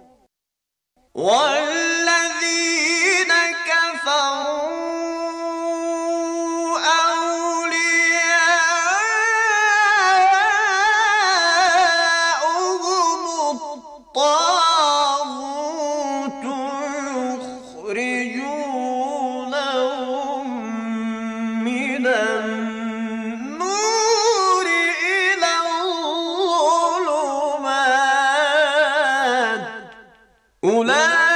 والذين كفروا الطاغوت يخرجونهم من النور إلى الظلمات أولئك